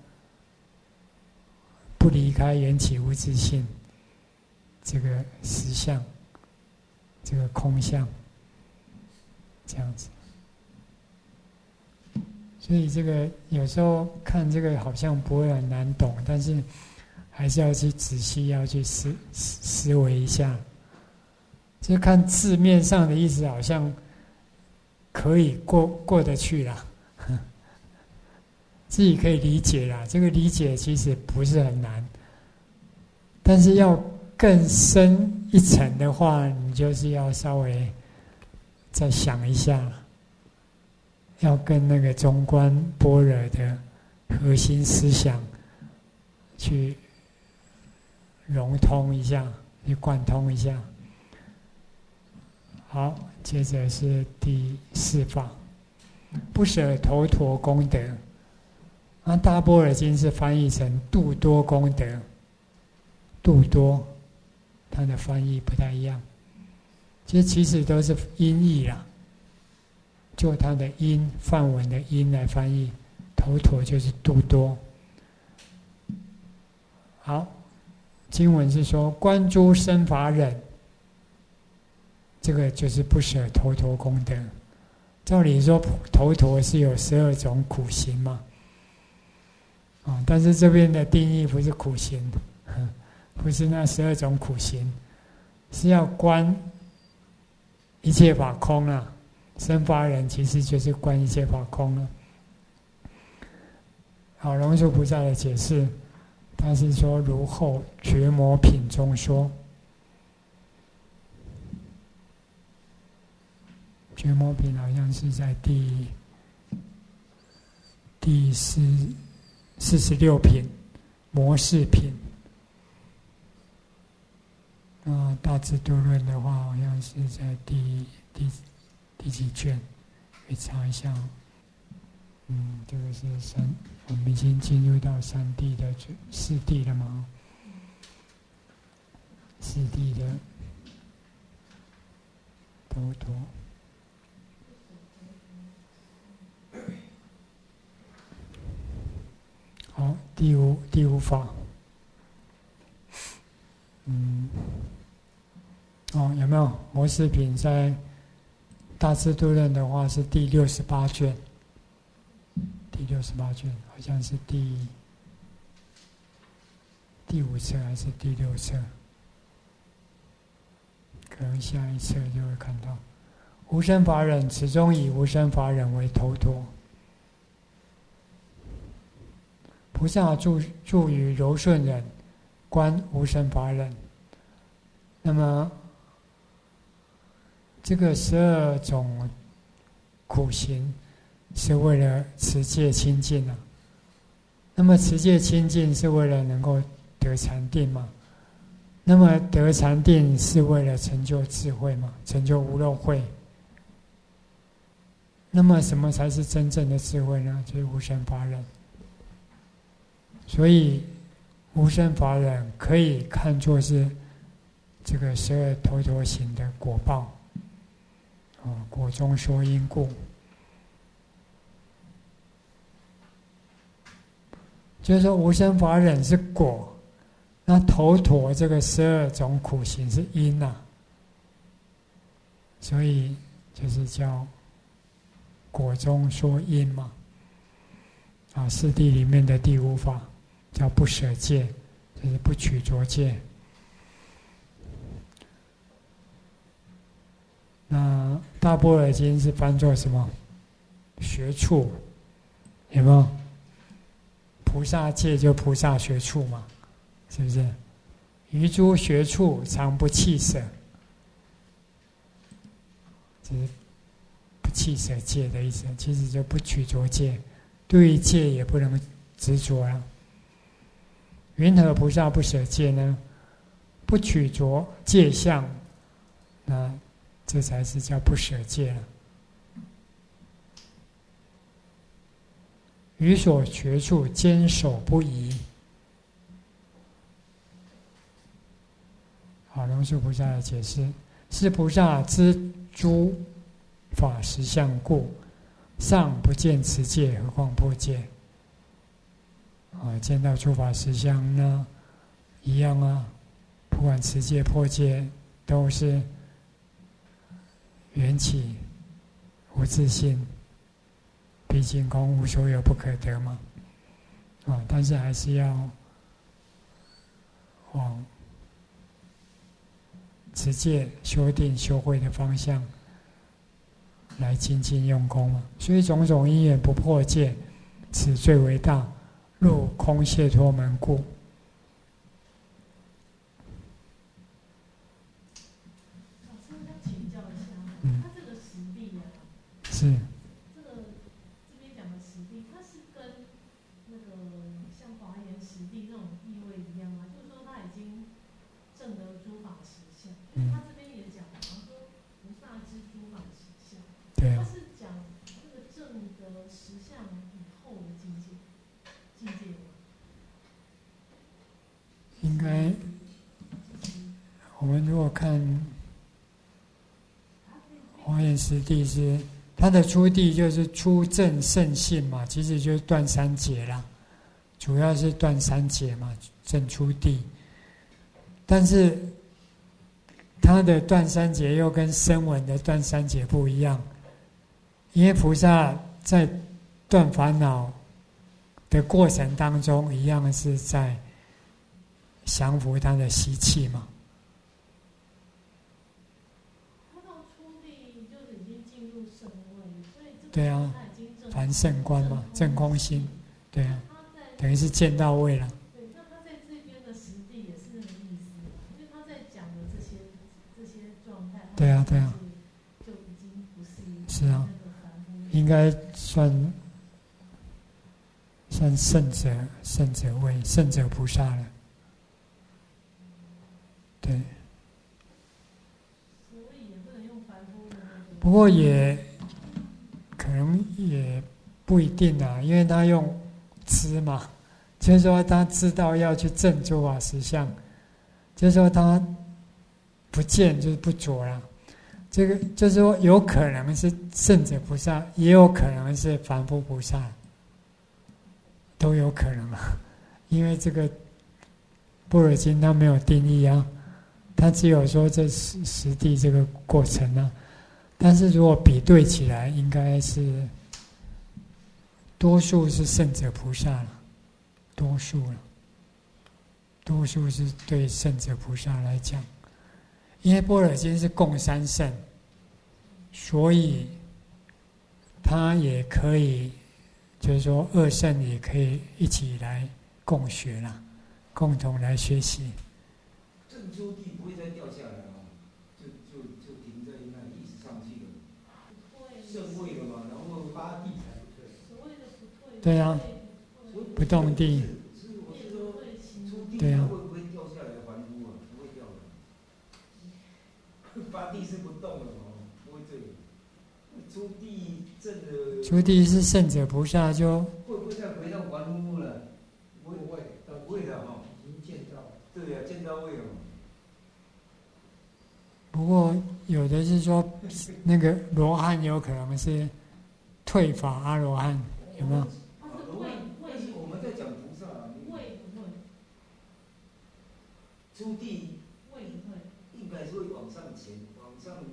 不离开缘起无自性这个实相，这个空相，这样子。所以这个有时候看这个好像不会很难懂，但是还是要去仔细要去思思维一下。就看字面上的意思，好像可以过过得去啦，自己可以理解啦。这个理解其实不是很难，但是要更深一层的话，你就是要稍微再想一下。要跟那个中观般若的核心思想去融通一下，去贯通一下。好，接着是第四法，不舍头陀功德。 那大般若经是翻译成度多功德，度多，它的翻译不太一样。其实其实都是音译啦，就它的音梵文的音来翻译，头陀就是度多。好，经文是说观诸生法忍，这个就是不舍头陀功德。照理说头陀是有十二种苦行嘛，啊，但是这边的定义不是苦行，不是那十二种苦行，是要观一切法空啊。生法忍其实就是观一切法空啊。好，龙树菩萨的解释，他是说如后觉摩品中说，觉摩品好像是在第第四四十六品摩氏品。那大智度论的话，好像是在第第第几卷？可以查一下。嗯，这个是三，我们已经进入到三谛的四谛了嘛？四谛的头陀。好，第五第五法。嗯，哦，有没有摩氏品在大智度论的话是第六十八卷，第六十八卷好像是第第五册还是第六册？可能下一册就会看到。无生法忍，此中以无生法忍为头陀。菩萨住住于柔顺忍，观无生法忍。那么这个十二种苦行是为了持戒清净啊。那么持戒清净是为了能够得禅定嘛？那么得禅定是为了成就智慧嘛？成就无漏慧。那么什么才是真正的智慧呢？就是无生法忍。所以无生法忍可以看作是这个十二头陀行的果报，哦，果中说因故。就是说无生法忍是果，那头陀这个十二种苦行是因啊，所以就是叫果中说因嘛。啊，四谛里面的第五法叫不舍戒，就是不取着戒。那大般若经是翻作什么？学处，有没有？菩萨戒就菩萨学处嘛，是不是？于诸学处常不弃舍，这是不弃舍戒的意思。其实就不取着戒，对于戒也不能执着了。云何菩萨不舍戒呢？不取着戒相，那这才是叫不舍戒了。于所学处坚守不移。好，龙树菩萨的解释是菩萨知诸法实相故，尚不见持戒，何况破戒？啊，见到诸法实相呢，一样啊，不管持戒破戒，都是缘起无自性，毕竟空无所有不可得嘛。啊，但是还是要往持戒、修定、修慧的方向来精进用功嘛。所以种种因缘不破戒，此最为大，入空解脱门故。 老师，我想请教一下， 嗯， 他这个实力啊， 是这个这边讲的实力，它是跟那个像华严实力那种地位一样吗？就是说他已经证得诸法实相，因为他这边也讲，好像说菩萨知诸法实相， 对啊。 他是讲这个证得实相以后的境界。 我们如果看华严实地是它的初地就是初正圣性嘛，其实就是断三劫啦，主要是断三劫嘛，正初地。但是它的断三劫又跟声闻的断三劫不一样，因为菩萨在断烦恼的过程当中，一样是在降伏他的习气嘛。 他到初地就是已经进入圣位，所以这个对啊， 他已经证凡圣观嘛，正空心，对啊， 他在等于是见到位了。 对，那他在这边的实地也是那个意思，因为他在讲的这些这些状态， 对啊对啊， 就已经不是是啊， 那个凡夫， 应该算算圣者，圣者位，圣者菩萨了。对， 所以也不能用凡夫的那个。 不过也可能也不一定啊，因为他用知嘛，就是说他知道要去证诸法实相，就是说他不见就是不着啦。这个就是说有可能是圣者菩萨，也有可能是凡夫菩萨，都有可能啊。因为这个般若经它没有定义啊，它只有说这实实地这个过程啊。但是如果比对起来，应该是多数是圣者菩萨了，多数了，多数是对圣者菩萨来讲，因为般若经是共三圣，所以他也可以，就是说二圣也可以一起来共学啦，共同来学习。 正秋地不会再掉下来了，就就就停在那里，一直上去了，圣位了嘛，然后八地才不退。 所谓的不退， 对啊，不动地。 是我是说，初地对啊， 会不会掉下来还珠啊？不会掉的。八地是不动的哦，不会这个。初地正的。 初地是圣者菩萨就， 会不会再回到还珠了？不会，不会，不会的哈， 已经见到。 对呀、啊，见到位了。 不过有的是说那个罗汉有可能是退法阿罗汉，有没有？ 他是位位是我们在讲菩萨、啊， 位不退， 初地位不退， 应该是会往上前，往上。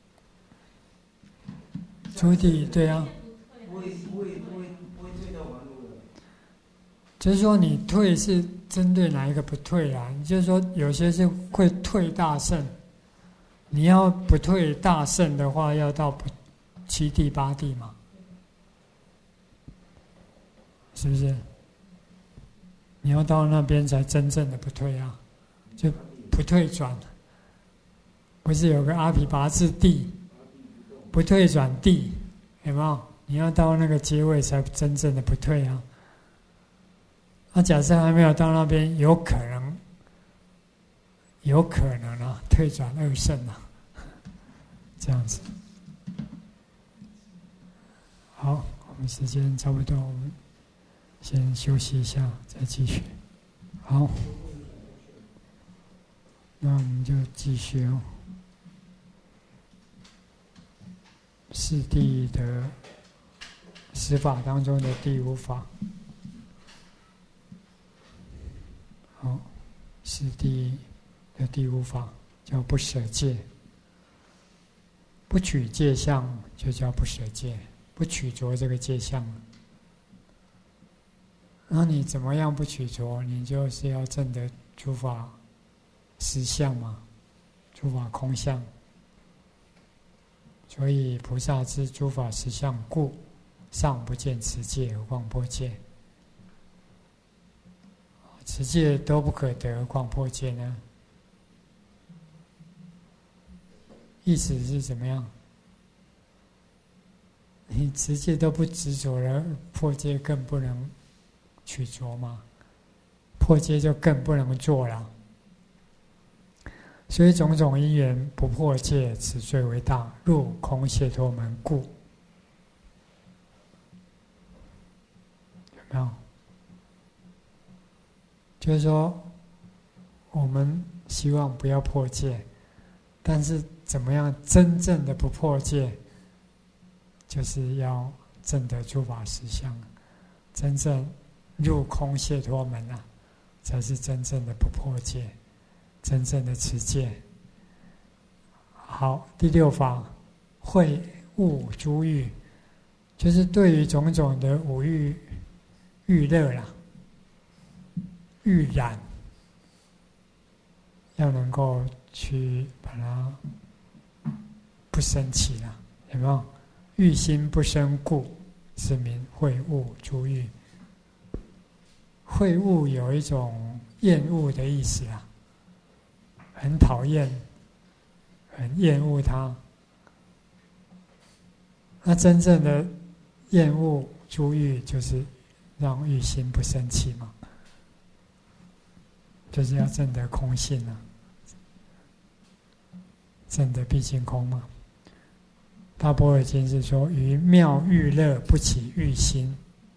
初地对啊， 不会不会不会不会退到还珠的。 就是说你退是针对哪一个不退啊？就是说有些是会退大圣，你要不退大圣的话，要到七地八地嘛，是不是？你要到那边才真正的不退啊，就不退转。不是有个阿毗跋致地，不退转地，有没有？你要到那个阶位才真正的不退啊。那、啊、假设还没有到那边，有可能，有可能啊，退转二圣啊，这样子。好，我们时间差不多，我们先休息一下，再继续。好，那我们就继续哦。四谛的十法当中的第五法。好，四谛的第五法叫不舍戒，不取戒相就叫不舍戒，不取着这个戒相。那你怎么样不取着？你就是要证得诸法实相嘛，诸法空相。所以菩萨知诸法实相故，尚不见持戒，何况破戒？持戒都不可得，何况破戒呢？意思是怎么样？你持戒都不执着了，破戒更不能取着嘛，破戒就更不能做了。所以种种因缘不破戒，此罪为大，入空解脱门故。有没有？就是说，我们希望不要破戒，但是怎么样真正的不破戒，就是要证得诸法实相，真正入空解脱门啊，才是真正的不破戒，真正的持戒。好，第六法会悟诸欲，就是对于种种的五欲欲乐啦、欲染，要能够去把它不生起啦，有没有？欲心不生故，是名会悟诸欲。会悟有一种厌恶的意思啊，很讨厌，很厌恶它。那真正的厌恶诸欲，就是让欲心不生起嘛，就是要证得空性啊，证得毕竟空嘛。大般若经是说，于妙欲乐不起欲心。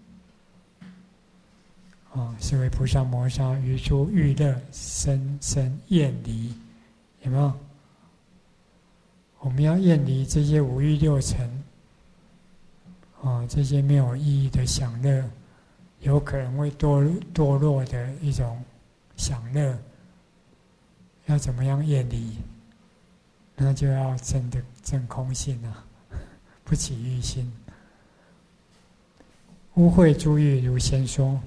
啊，是为菩萨摩诃于诸欲乐深深厌离，有没有？我们要厌离这些五欲六尘，啊，这些没有意义的享乐，有可能会堕堕落的一种享乐，要怎么样厌离？那就要证的证空性啊，不起欲心。污秽诸欲，如先说。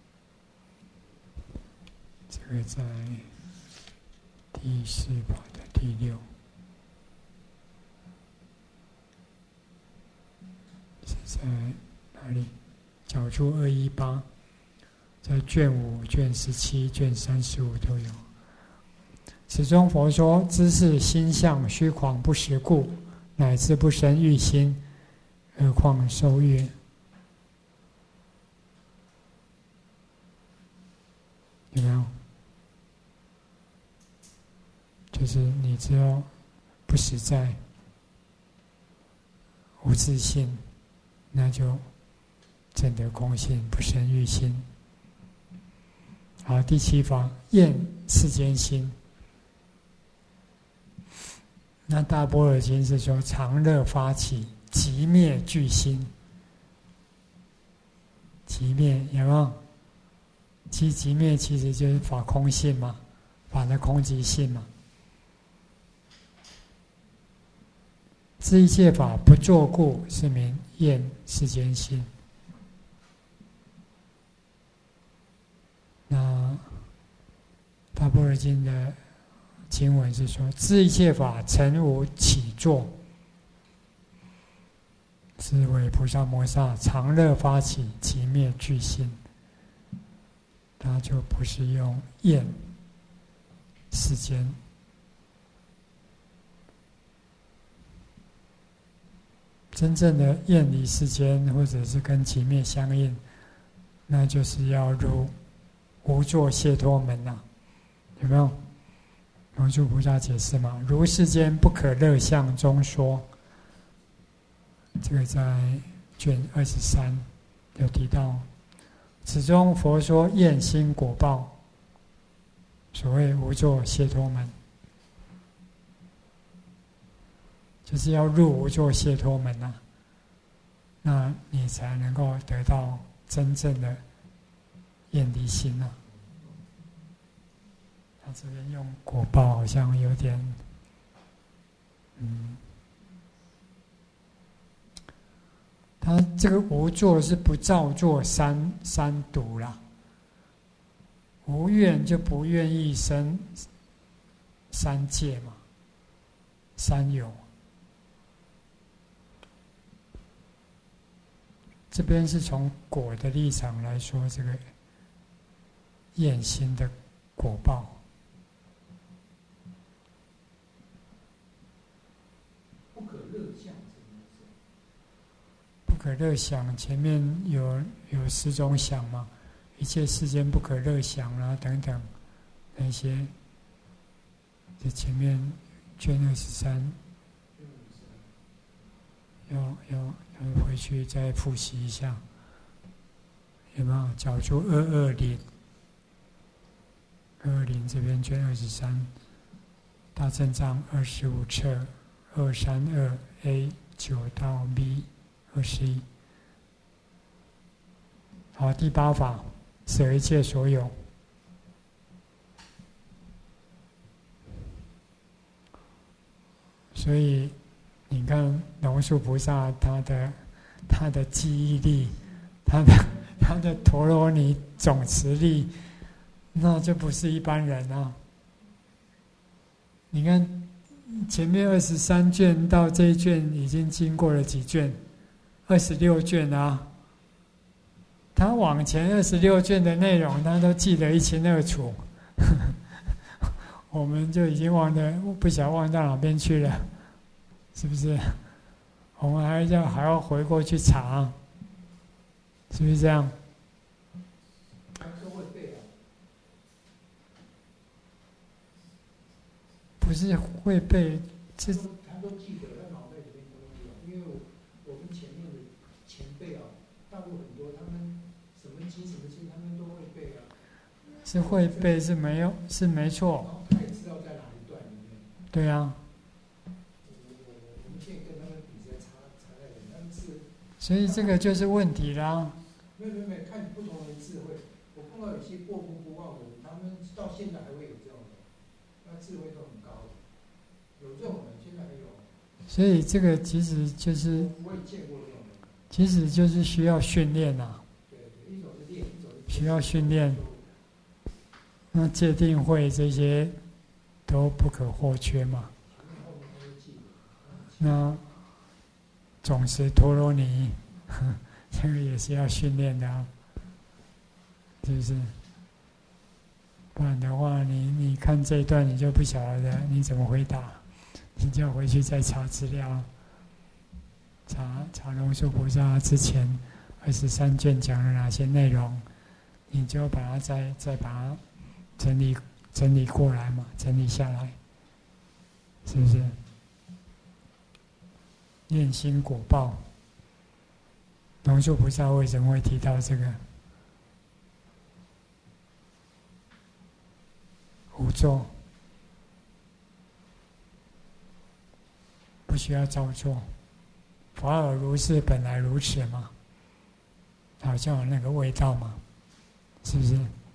这个在第四法的第六，是在哪里？角注二一八，在卷五、卷十七、卷三十五都有。此中佛说，知是心相虚诳不实故，乃至不生欲心，何况受欲？有没有？就是你只要不实在、无自信，那就证得空性，不生欲心。好，第七法厌世间心。那大般若经是说，常乐发起，即灭具心。即灭有没有？其即灭其实就是法空性嘛，法的空即性嘛。知一切法不作故，是名厌世间心。那大般若经的经文是说，知一切法诚无起作，是为菩萨摩萨常乐发起，即灭具心。他就不是用厌世间。真正的厌离世间，或者是跟即灭相应，那就是要入无作解脱门呐、啊，有没有？龙树菩萨解释嘛，如世间不可乐相中说，这个在卷二十三有提到。此中佛说厌心果报，所谓无作解脱门。就是要入无作解脱门啊，那你才能够得到真正的厌离心啊。他这边用果报好像有点，嗯，他这个无作是不造作三三毒啦，无愿就不愿意生三界嘛，三有。这边是从果的立场来说，这个厌心的果报， 不可乐相， 不可乐想，前面有有十种想嘛，一切世间不可乐想啦、啊，等等那些，这前面卷二十三，要要。回去再复习一下，有没有？角注二二零， 二二零这边卷二十三，大正章二十五册二三二 A 九到 B 二十一。好，第八法，舍一切所有。所以你看龙树菩萨他的他的记忆力，他的他的陀罗尼总持力，那就不是一般人啊。你看前面二十三卷到这一卷已经经过了几卷？二十六卷啊。他往前二十六卷的内容，他都记得一清二楚，我们就已经忘得不晓得忘到哪边去了，是不是？我们还要还要回过去查，是不是这样？不是会背，这他都记得，在脑袋里面都有。因为我们前面的前辈啊，大陆很多，他们什么经什么经，他们都会背啊。 是会背是没有，是没错。 然后他也知道在哪一段里面。 对啊。 我们现在跟他们比赛差差在哪？他们是。 所以这个就是问题啦。 没有没有没有，看不同的智慧。我碰到有些过目不忘的人，他们到现在还会有这种的，那智慧都很高的，有这种人，现在还有。 所以这个其实就是， 我也见过这种人。 其实就是需要训练啊。 对对，一种是练，一种是需要训练。那戒定慧这些都不可或缺嘛。那总持陀罗尼，这个也是要训练的啊，是不是？不然的话，你你看这一段你就不晓得你怎么回答，你就要回去再查资料，查查龙树菩萨之前二十三卷讲了哪些内容，你就把它再再把它整理整理过来嘛，整理下来，是不是？念心果报，龙树菩萨为什么会提到这个？无作，不需要照做，法尔如是，本来如此嘛，好像有那个味道嘛，是不是？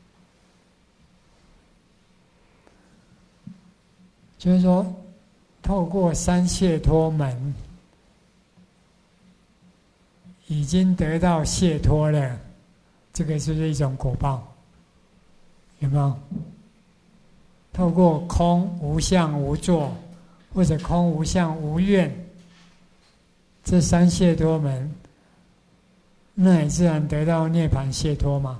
就是说，透过三解脱门，已经得到解脱了，这个是不是一种果报？有没有？透过空无相无作，或者空无相无愿，这三解脱门，那也自然得到涅槃解脱嘛。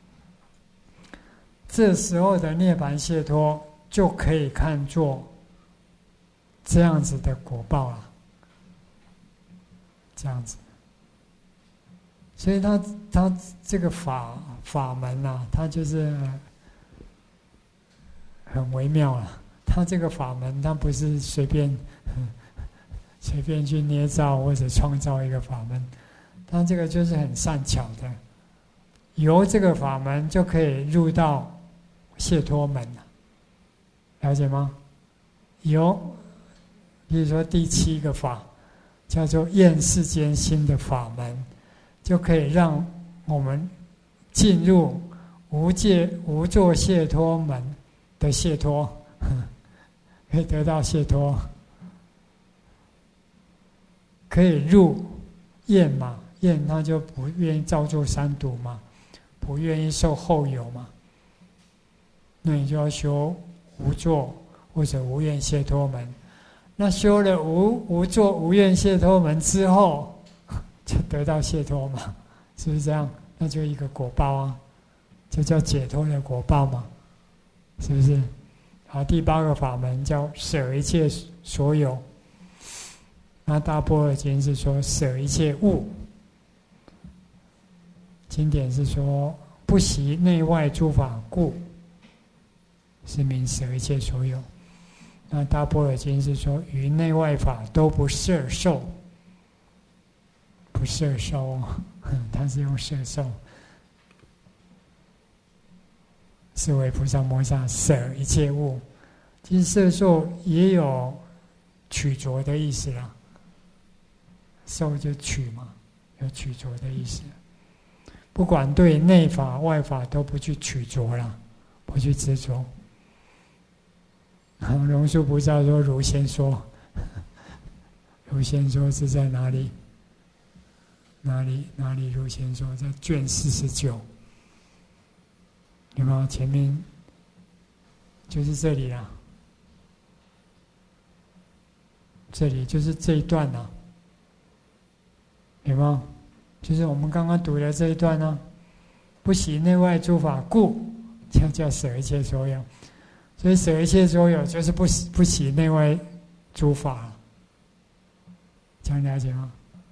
这时候的涅槃解脱就可以看作这样子的果报了，这样子。所以他他这个法法门啊，他就是很微妙了。他这个法门，他不是随便随便去捏造或者创造一个法门，他这个就是很善巧的，由这个法门就可以入到解脱门了，了解吗？由，比如说第七个法叫做厌世间心的法门，就可以让我们进入无界无作解脱门的解脱，可以得到解脱，可以入厌嘛，厌他就不愿意造作三毒嘛，不愿意受后有嘛，那你就要修无作或者无愿解脱门。那修了无无作无愿解脱门之后，就得到解脱嘛，是不是这样？那就一个果报啊，就叫解脱的果报嘛，是不是？好，第八个法门叫舍一切所有。那大般若经是说舍一切物，经典是说不习内外诸法故，是名舍一切所有。那大般若经是说于内外法都不摄受，不摄受，它是用摄受。 是为菩萨摩萨舍一切物。其实摄受也有取着的意思啦，受就取嘛，有取着的意思。不管对内法外法都不去取着啦，不去执着。龙树菩萨说：“如先说，如先说是在哪里？哪里哪里？如先说在卷四十九，有没有？前面就是这里啦。”这里就是这一段啊，有没有？就是我们刚刚读的这一段呢、啊，不习内外诸法故，就叫舍一切所有。所以舍一切所有就是不不习内外诸法，这样了解吗？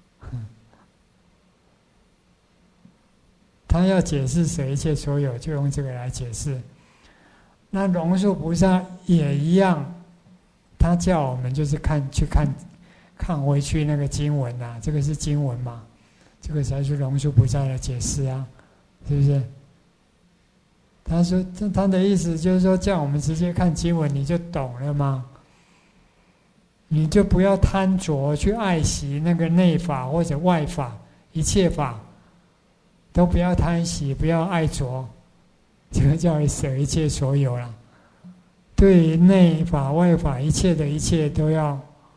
他要解释舍一切所有，就用这个来解释。那龙树菩萨也一样。他叫我们就是看去看，看回去那个经文啊，这个是经文嘛，这个才是龙树菩萨的解释啊，是不是？他说他的意思就是说，叫我们直接看经文，你就懂了吗？你就不要贪着去爱惜那个内法或者外法，一切法都不要贪惜，不要爱着，这个叫舍一切所有啦。对于内法外法一切的一切都要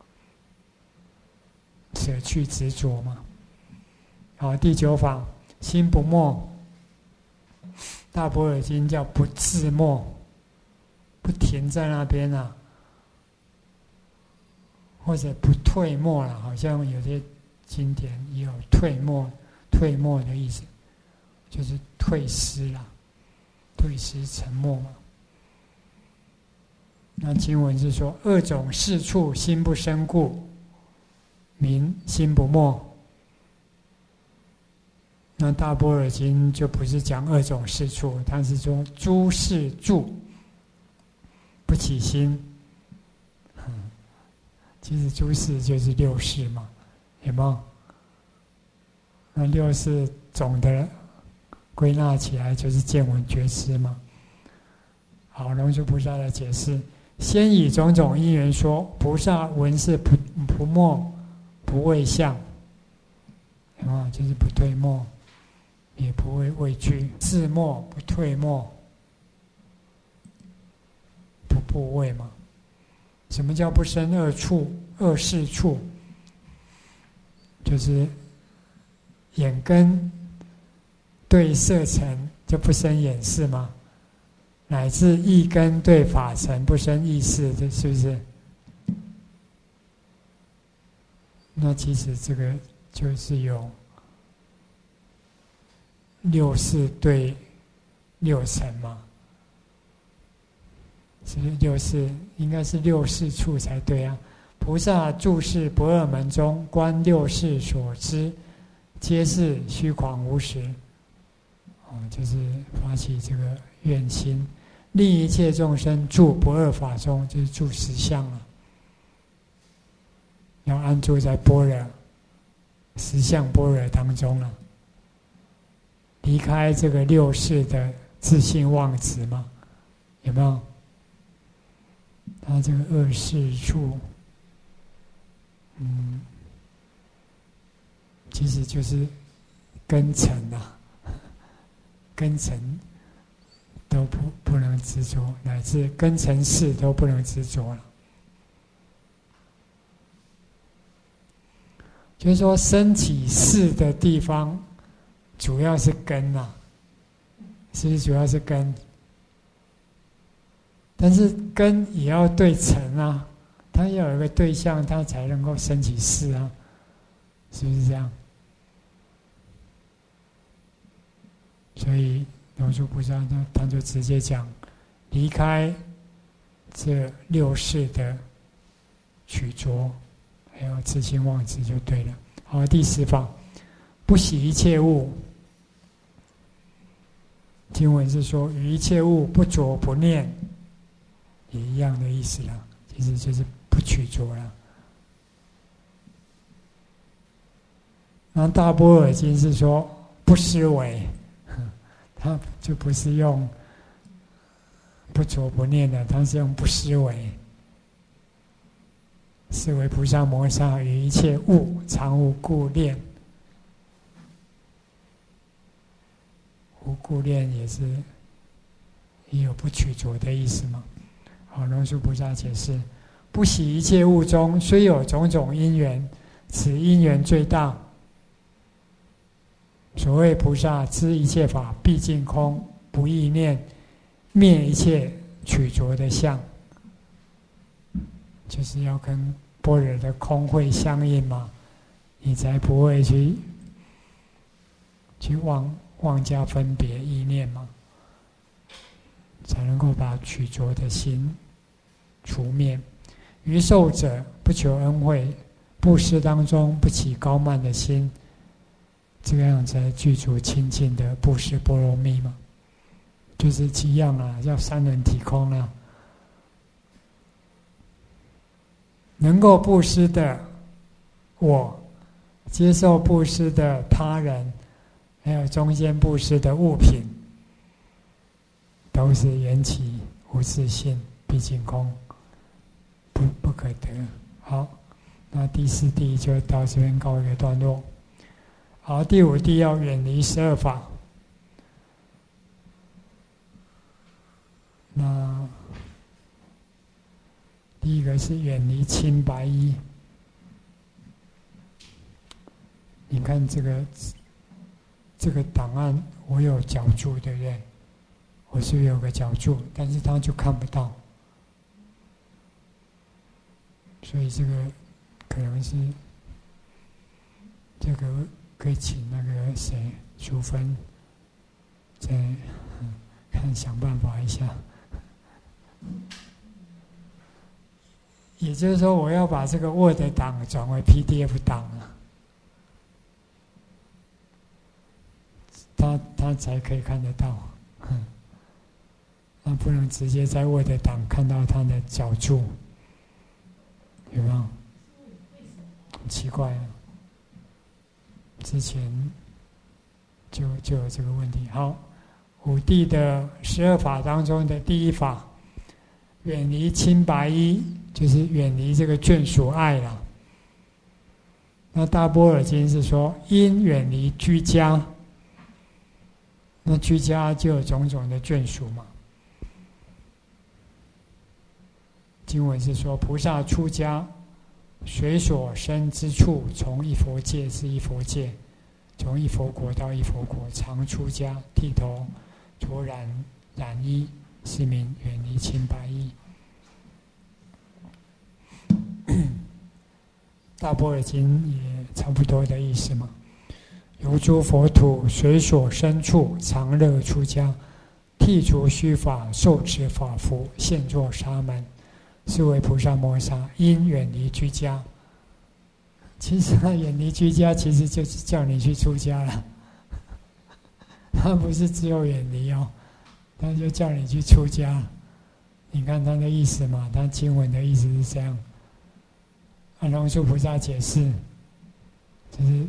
舍去执着嘛。好，第九法心不没，大般若经叫不自没，不停在那边啊，或者不退没了，好像有些经典也有退没、退没的意思，就是退失了，退失沉没嘛。那经文是说，二种事处心不生故，名心不没。那大般若经就不是讲二种事处，它是说诸事住不起心。嗯，其实诸事就是六事嘛，有没有？那六事总的归纳起来就是见闻觉知嘛。好，龙树菩萨的解释。先以种种因缘说，菩萨闻是不不没不畏相，啊，就是不退没，也不会畏惧，自没不退没，不怖畏嘛。什么叫不生恶处、恶事处？就是眼根对色尘就不生眼识嘛。乃至意根对法尘不生意识，这是不是？那其实这个就是有六识对六尘嘛，是不是六识？应该是六识处才对啊。菩萨住世不二门中，观六识所知，皆是虚诳无实。哦，就是发起这个愿心，令一切众生住不二法中，就是住实相了。要安住在般若实相般若当中了，离开这个六识的自性妄执嘛，有没有？他这个恶事处，嗯，其实就是根尘啊，根尘都不不能执着，乃至根尘事都不能执着了。就是说，升起事的地方，主要是根啊，是不是主要是根？但是根也要对尘啊，它要有一个对象，它才能够升起事啊，是不是这样？所以龙树菩萨他他就直接讲，离开这六识的取着，还有自性妄执就对了。好，第十法，不喜一切物。经文是说，与一切物不着不念，也一样的意思啦，其实就是不取着啦。那大般若经是说不思维，它就不是用不着不念的，他是用不思维。思维菩萨摩萨于一切物常无故恋，无故恋也是也有不取着的意思嘛。好，龙树菩萨解释：不喜一切物中虽有种种因缘，此因缘最大。所谓菩萨知一切法毕竟空，不异念，灭一切取着的相，就是要跟般若的空会相应嘛，你才不会去去妄妄加分别意念嘛，才能够把取着的心除灭。于受者不求恩惠，布施当中不起高慢的心，这个样才具足清净的布施波罗蜜嘛，就是一样啊，要三轮体空啊。能够布施的我，接受布施的他人，还有中间布施的物品，都是缘起无自性，毕竟空，不不可得。好，那第四谛就到这边告一个段落。好，第五谛要远离十二法。那第一个是远离青白衣。你看这个这个档案，我有脚注，对不对？我是不是有个脚注，但是他就看不到，所以这个可能是这个可以请那个谁淑芬再看想办法一下。也就是说，我要把这个 Word 档转为 P D F 档啊，他他才可以看得到。那不能直接在 Word 档看到他的脚注，有没有？很奇怪啊！之前就就有这个问题。好，五谛的十二法当中的第一法，远离青白衣，就是远离这个眷属爱啦。那大般若经是说，因远离居家，那居家就有种种的眷属嘛。经文是说，菩萨出家，随所生之处，从一佛界至一佛界，从一佛国到一佛国，常出家，剃头，着染染衣，是名远离青白衣。大般若经也差不多的意思嘛。游诸佛土，随所生处，常乐出家，剃除须发，受持法服，现作沙门，是为菩萨摩萨，因远离居家。其实他远离居家，其实就是叫你去出家了。他不是只有远离哦，他就叫你去出家。你看他的意思嘛，他经文的意思是这样。按龙树菩萨解释，就是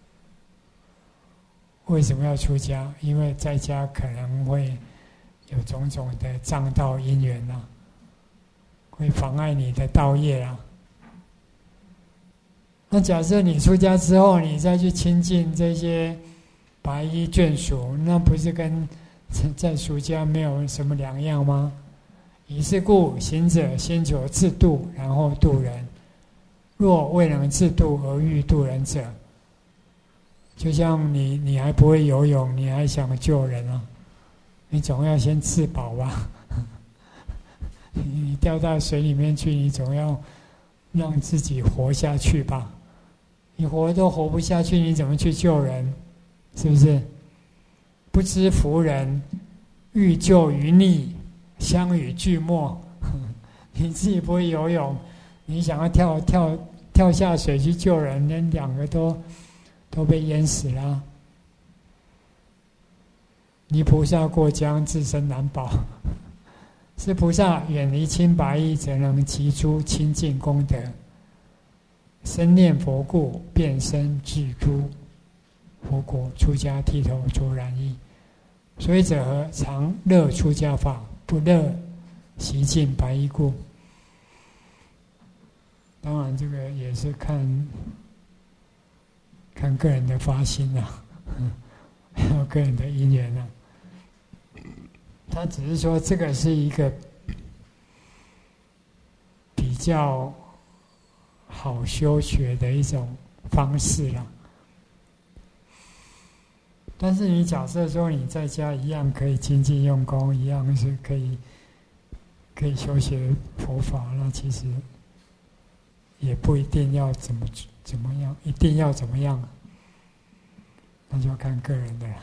为什么要出家？因为在家可能会有种种的障道因缘啊，会妨碍你的道业啊。那假设你出家之后，你再去亲近这些白衣眷属，那不是跟在俗家没有什么两样吗？以是故，行者先求自度，然后度人。若未能自度而欲度人者，就像你你还不会游泳，你还想救人啊？你总要先自保吧。你掉到水里面去，你总要让自己活下去吧。你活都活不下去，你怎么去救人？是不是？不知福人，欲救于溺，相与俱没。你自己不会游泳，你想要跳跳跳下水去救人，连两个都都被淹死了。离菩萨过江，自身难保。是菩萨远离青白衣，则能集诸清净功德，深念佛故，变身至诸佛国，出家剃头着染衣。所以者何？常乐出家法，不乐习尽白衣故。当然，这个也是看看个人的发心啊，还有个人的因缘啊。他只是说这个是一个比较好修学的一种方式啦。但是你假设说你在家一样可以精进用功，一样是可以可以修学佛法，那其实也不一定要怎么怎么样，一定要怎么样，那就要看个人的啦。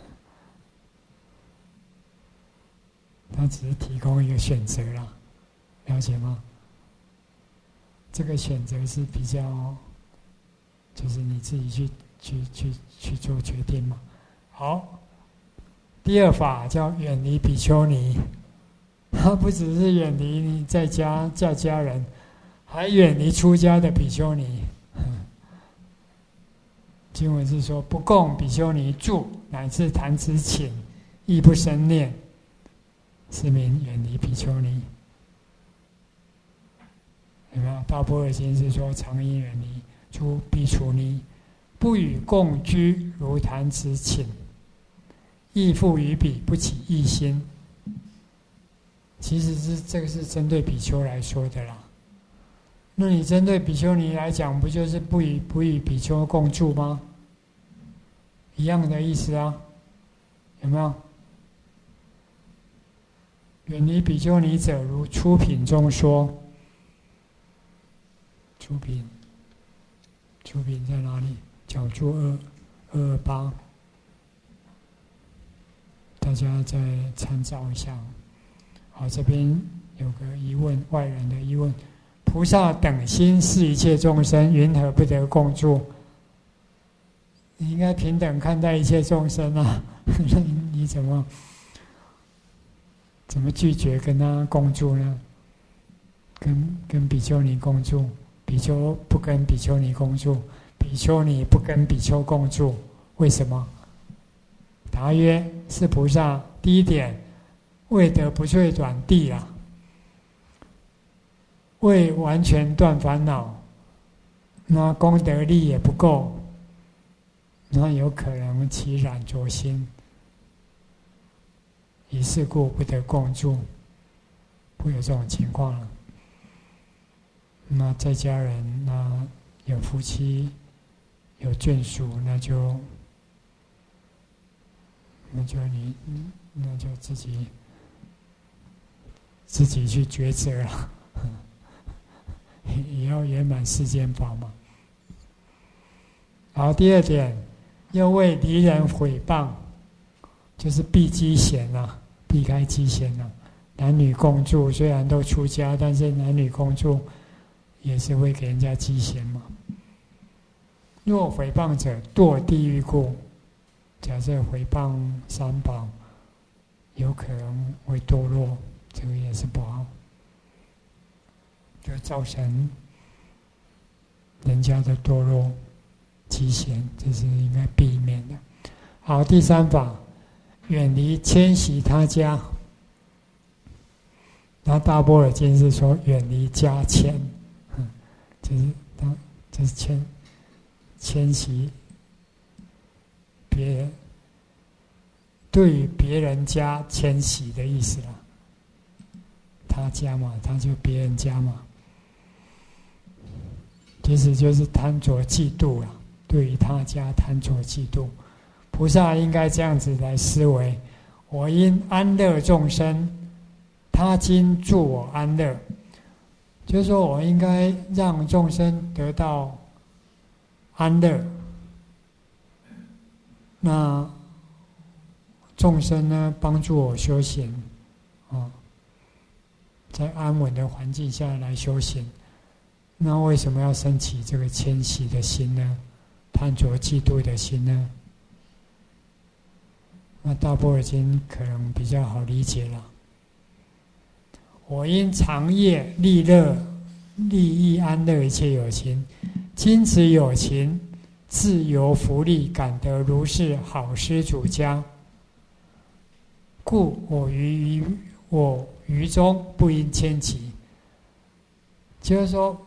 他只是提供一个选择啦，了解吗？这个选择是比较，就是你自己去去去去做决定嘛。好，第二法叫远离比丘尼，他不只是远离你在家嫁家人，还远离出家的比丘尼。经文是说，不供比丘尼住，乃至弹指寝，亦不生念，是名远离比丘尼。有没有？大般若经是说，常应远离诸比丘尼，不与共居，如弹指寝，亦复于彼，不起异心。其实是这个是针对比丘来说的啦。那你针对比丘尼来讲，不就是不与不与比丘共住吗？一样的意思啊，有没有？远离比丘尼者，如出品中说。出品，出品在哪里？角注二二二八，大家再参照一下。好，这边有个疑问，外人的疑问：菩萨等心是一切众生，云何不得共住？你应该平等看待一切众生啊！你怎么怎么拒绝跟他共住呢？跟跟比丘尼共住，比丘不跟比丘尼共住，比丘尼不跟比丘共住，为什么？答曰：是菩萨第一点，未得不退短地啊，未完全断烦恼，那功德力也不够，那有可能起染着心，以是故不得共住，会有这种情况了。那在家人，那有夫妻，有眷属，那就那就你那就自己自己去抉择了，也要圆满世间法嘛。好，第二点，又为离人毁谤，就是避饥嫌啊，避开饥嫌啊。男女共住，虽然都出家，但是男女共住也是会给人家饥嫌嘛。若毁谤者，堕地狱故。假设毁谤三宝，有可能会堕落，这个也是不好，就造成人家的堕落、饥嫌，这是应该避免的。好，第三法，远离迁徙他家。那大般若经是说远离家迁，嗯，就是当就是迁迁徙别人，对于别人家迁徙的意思啦。他家嘛，他就别人家嘛，其实就是贪着嫉妒啦。对于他家贪着嫉妒，菩萨应该这样子来思维：我因安乐众生，他今助我安乐，就是说我应该让众生得到安乐。那众生呢，帮助我修行，啊，在安稳的环境下来修行。那为什么要升起这个迁徙的心呢？贪着嫉妒的心呢？那大般若经可能比较好理解了。我因长夜利乐利益安乐一切有情，今此有情自由福利，感得如是好施主家，故我于我愚忠不应迁徙，就是说，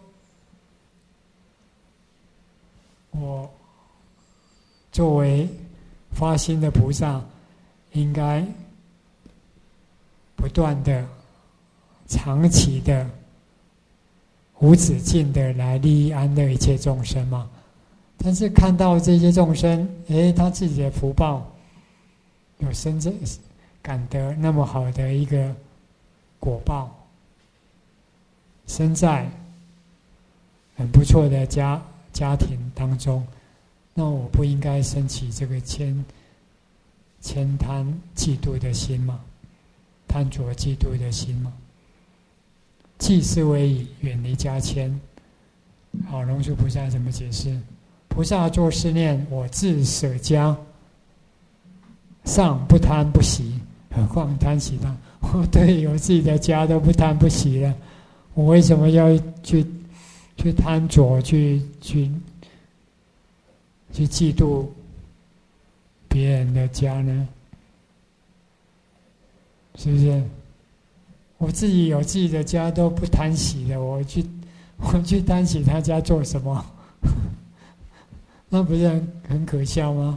我作为发心的菩萨，应该不断的、长期的、无止境的来利益安乐一切众生嘛。但是看到这些众生，诶，他自己的福报有深圳感得那么好的一个果报，生在很不错的家家庭当中，那我不应该升起这个谦谦贪嫉妒的心吗？贪着嫉妒的心吗？济世为矣，远离家谦。好，龙树菩萨怎么解释？菩萨作是念：我自舍家，尚不贪不喜，何况贪喜呢？我对有自己的家都不贪不喜了，我为什么要去去贪着，去去去嫉妒别人的家呢？是不是？我自己有自己的家都不贪喜的，我去我去贪喜他家做什么？那不是很很可笑吗？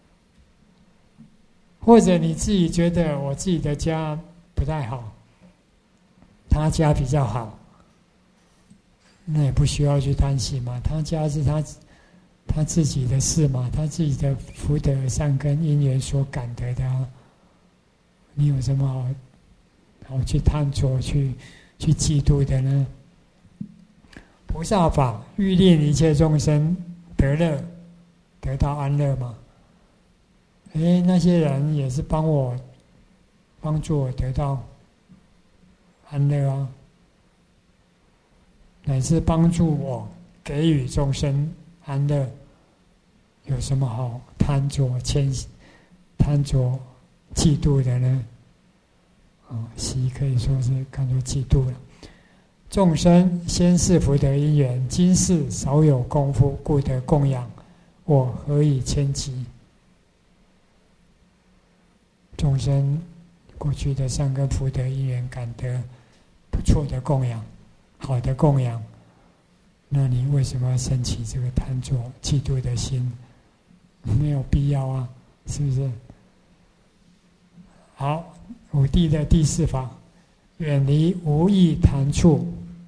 或者你自己觉得我自己的家不太好，他家比较好，那也不需要去贪喜嘛。他家是他他自己的事嘛，他自己的福德善根因缘所感得的啊，你有什么好好去贪着、去去嫉妒的呢？菩萨法欲令一切众生得乐，得到安乐嘛。哎，那些人也是帮我帮助我得到安乐啊，乃至帮助我给予众生安乐，有什么好贪着谦贪着嫉妒的呢？哦，喜可以说是看作嫉妒了。众生先世福德因缘，今世少有功夫，故得供养，我何以谦极？众生过去的善根福德因缘感得不错的供养，好的供养，那你为什么要升起这个贪着嫉妒的心？没有必要啊，是不是？好，五谛的第四法，远离无益谈处。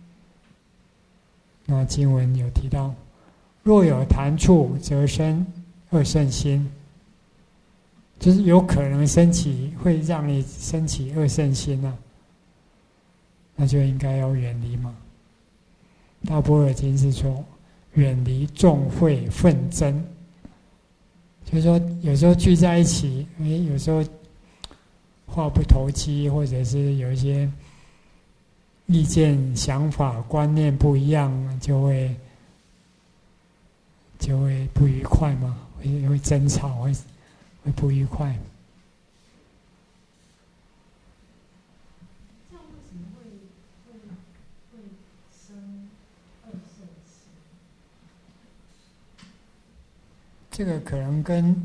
那经文有提到，若有谈处，则生恶圣心。就是有可能升起，会让你升起恶圣心啊，那就应该要远离嘛。大般若经是说，远离众会纷争，就是说有时候聚在一起，哎，有时候话不投机，或者是有一些意见、想法、观念不一样，就会就会不愉快嘛，会会争吵，会。会不愉快。 这样为什么会会会生恶圣心？ 这个可能跟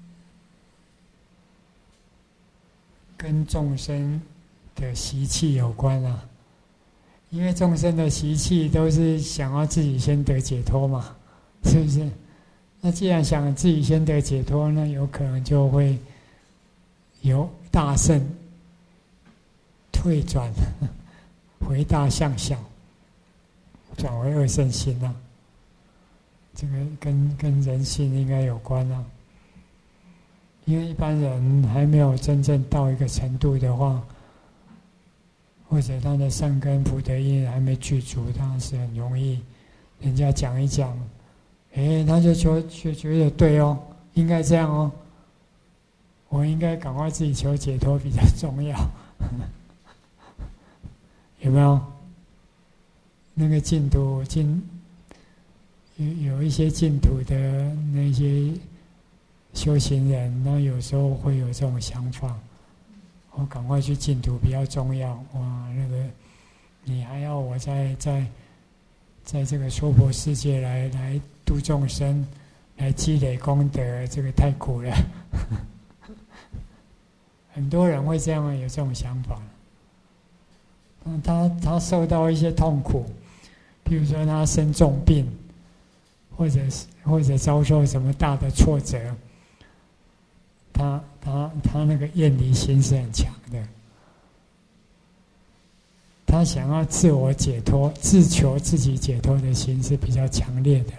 跟众生的习气有关啊，因为众生的习气都是想要自己先得解脱嘛，是不是？那既然想自己先得解脱，那有可能就会由大圣退转，回大向小，转为恶圣心啊。这个跟跟人性应该有关啊。因为一般人还没有真正到一个程度的话，或者他的善根福德因还没具足，当然是很容易人家讲一讲。哎，他就觉就觉得对哦，应该这样哦，我应该赶快自己求解脱比较重要，有没有？那个净土净有有一些净土的那些修行人，那有时候会有这种想法，我赶快去净土比较重要。哇，那个你还要我在在在这个娑婆世界来来。度众生，来积累功德，这个太苦了。很多人会这样有这种想法， 嗯，他他受到一些痛苦，比如说他生重病，或者或者遭受什么大的挫折，他他他那个厌离心是很强的，他想要自我解脱、自求自己解脱的心是比较强烈的。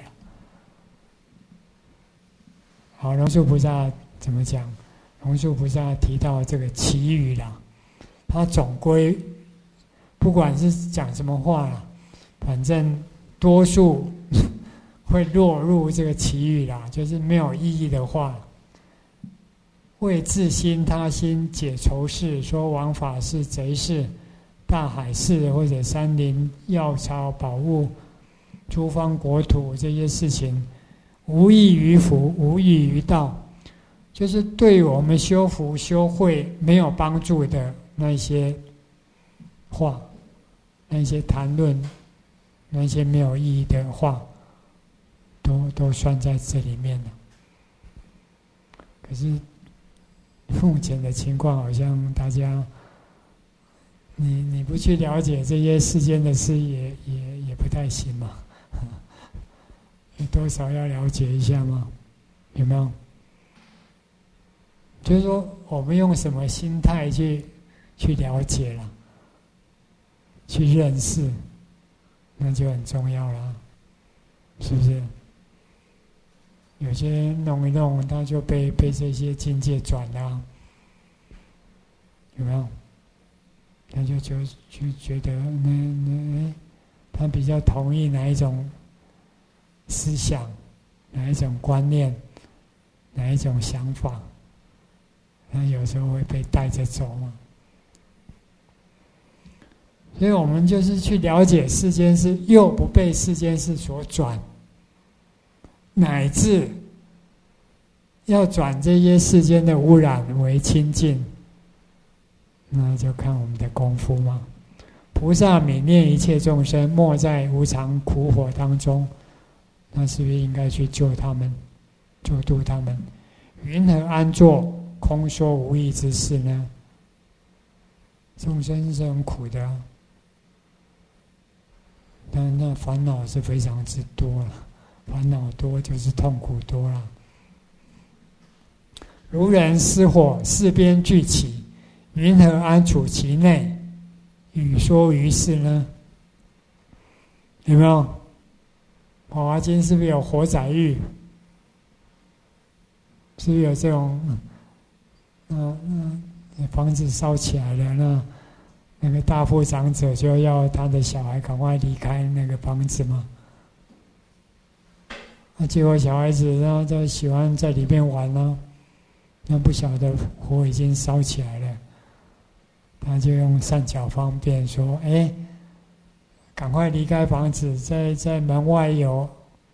好，龙树菩萨怎么讲？龙树菩萨提到这个祈语啦，他总归不管是讲什么话啦，反正多数会落入这个祈语啦，就是没有意义的话。为自心他心解愁事，说王法事、贼事、大海事或者山林药草宝物、诸方国土这些事情，无益于福，无益于道，就是对我们修福修慧没有帮助的那些话，那些谈论，那些没有意义的话，都都算在这里面了。可是目前的情况好像大家，你你不去了解这些世间的事也，也也也不太行嘛。你多少要了解一下吗？有没有？就是说，我们用什么心态去去了解了，去认识，那就很重要了，是不是？有些弄一弄，他就被被这些境界转了，有没有？他就就就觉得那那他比较同意哪一种思想，哪一种观念，哪一种想法，他有时候会被带着走嘛。所以我们就是去了解世间事，又不被世间事所转，乃至要转这些世间的污染为清净，那就看我们的功夫嘛。菩萨悯念一切众生，没在无常苦火当中，那是不是应该去救他们，救度他们？云何安坐空说无益之事呢？众生是很苦的，但那烦恼是非常之多了，烦恼多就是痛苦多了。如人失火，四边俱起，云何安处其内？语说于世呢？有没有？《华华经》是不是有火载喻？是不是有这种？嗯嗯，房子烧起来了，那那个大富长者就要他的小孩赶快离开那个房子嘛。那结果小孩子呢就喜欢在里面玩呢，那不晓得火已经烧起来了。他就用善巧方便说：“哎，赶快离开房子，在在门外有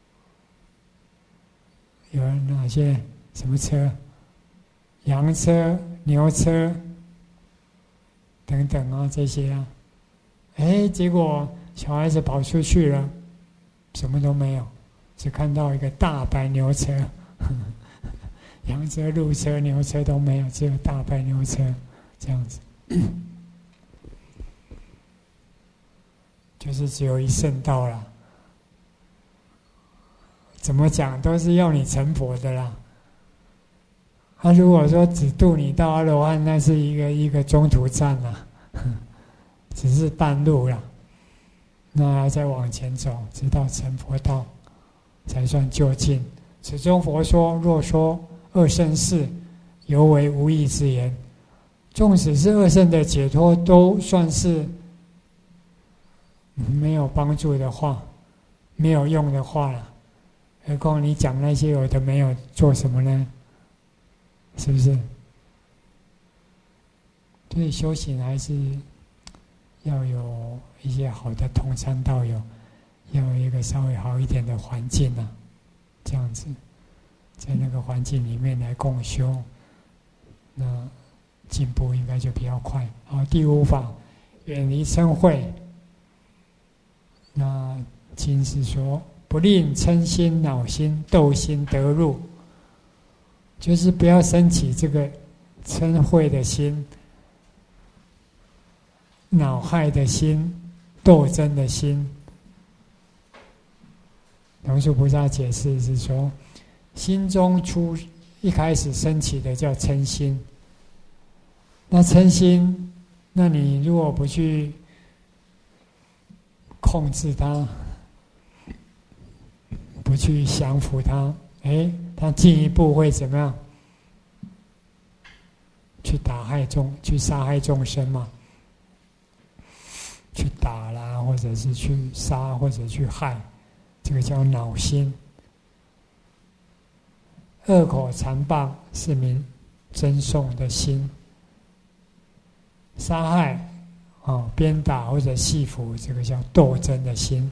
有哪些什么车，羊车、牛车等等啊，这些啊。哎，结果小孩子跑出去了，什么都没有，只看到一个大白牛车，呵呵羊车、鹿车、牛车都没有，只有大白牛车这样子。”就是只有一圣道啦，怎么讲都是要你成佛的啦。他、啊、如果说只渡你到阿罗汉，那是一个一个中途站啦，只是半路啦，那要再往前走，直到成佛道，才算究竟。此中佛说，若说二圣事，犹为无益之言。纵使是二圣的解脱，都算是没有帮助的话，没有用的话了。何况你讲那些有的没有，做什么呢？是不是？所以修行还是要有一些好的同参道友，要有一个稍微好一点的环境啊，这样子，在那个环境里面来共修，那进步应该就比较快。好，第五法，远离嗔恚。那经是说，不令嗔心、恼心、斗心得入，就是不要升起这个嗔恚的心。 恼害的心、斗争的心。龙树菩萨解释是说，心中出一开始升起的叫嗔心，那嗔心，那你如果不去控制它，不去降服它，哎，它进一步会怎么样？去打害众，去杀害众生嘛，去打啦，或者是去杀，或者去害，这个叫恼心。恶口残暴是名争讼的心，杀害啊、哦、鞭打或者戏服，这个叫斗争的心。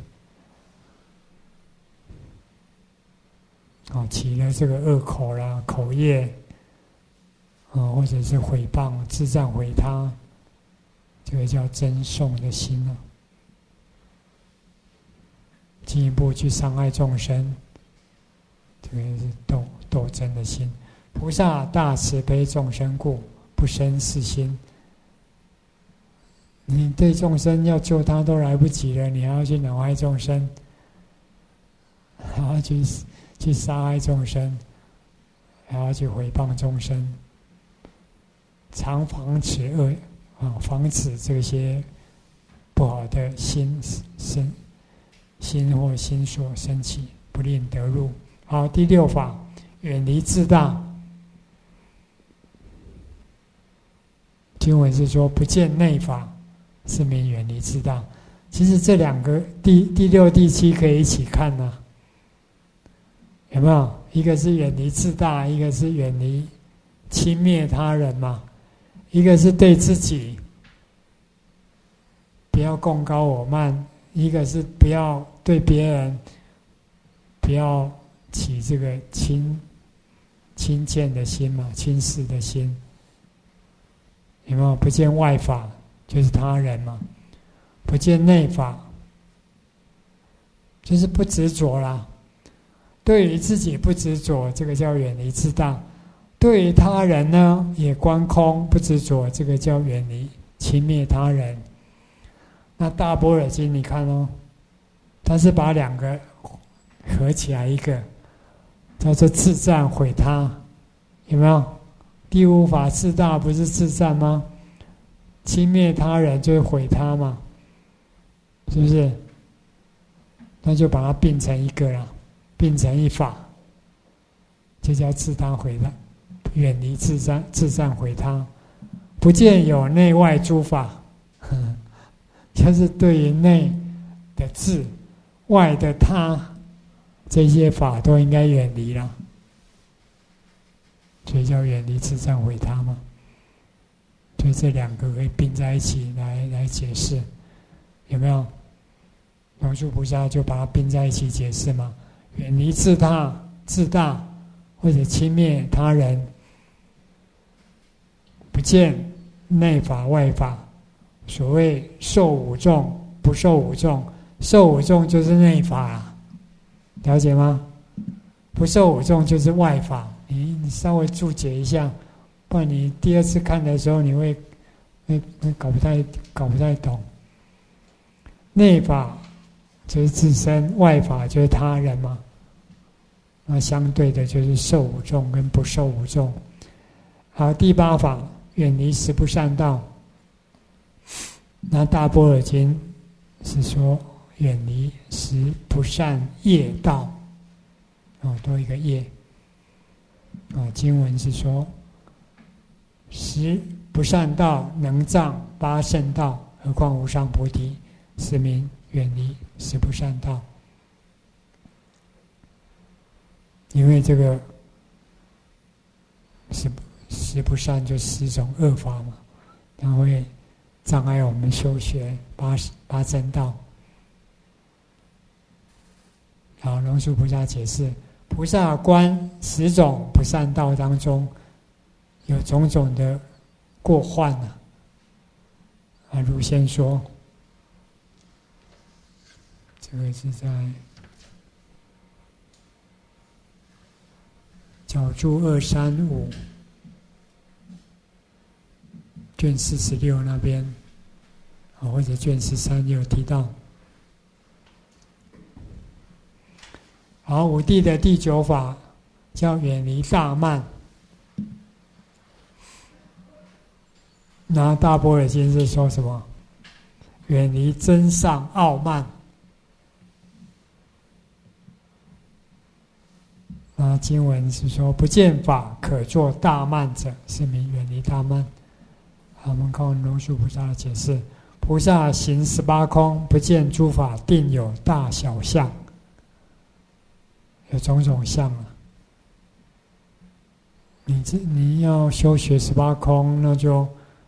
啊、哦，起了这个恶口啦、口业啊、哦，或者是毁谤、自赞毁他，这个叫争讼的心啊。进一步去伤害众生，这个是斗斗争的心。菩萨大慈悲众生故，不生是心。你对众生要救他都来不及了，你还要去恼害众生，还要去去杀害众生，还要去毁谤众生，常防止恶啊，防止这些不好的心生心或心所升起，不令得入。好，第六法，远离自大。经文是说，不见内法，是名远离自大。其实这两个第第六、第七可以一起看呢、啊，有没有？一个是远离自大，一个是远离轻蔑他人嘛。一个是对自己不要贡高我慢，一个是不要对别人不要起这个轻轻贱的心嘛，轻视的心。有没有？不见外法就是他人嘛，不见内法就是不执着啦。对于自己不执着，这个叫远离自大；对于他人呢，也观空不执着，这个叫远离轻蔑他人。那大般若经你看哦，它是把两个合起来一个，叫做自赞毁他，有没有？第五法自大不是自赞吗？轻蔑他人就是毁他嘛，是不是？那就把它并成一个啦，并成一法，就叫自他毁他，远离自赞，自赞毁他。不见有内外诸法，呵呵，就是对于内的自、外的他，这些法都应该远离了。所以叫远离自赞毁他嘛，所以这两个可以并在一起来来解释，有没有？龙树菩萨就把它并在一起解释嘛，远离自大、自大或者轻蔑他人，不见内法外法。所谓受五众，不受五众，受五众就是内法啊，了解吗？不受五众就是外法。你你稍微注解一下，不然你第二次看的时候你会会会搞不太搞不太懂。内法就是自身，外法就是他人嘛。那相对的就是受五众跟不受五众。好，第八法，远离十不善道。那大般若经是说远离十不善业道，哦，多一个业。啊，经文是说，十不善道能障八圣道，何况无上菩提，是名远离十不善道。因为这个十十不善就十种恶法嘛，它会障碍我们修学八八正道。好，龙树菩萨解释。菩萨观十种不善道当中，有种种的过患啊。啊，如先说，这个是在角注二三五卷四十六那边， 或者卷十三有提到。好，五谛的第九法叫远离大慢。那大般若经是说什么？远离真上傲慢。那经文是说，不见法可作大慢者，是名远离大慢。我们看龙树菩萨的解释：菩萨行十八空，不见诸法定有大小相，有种种相啊。你这你要修学十八空，那就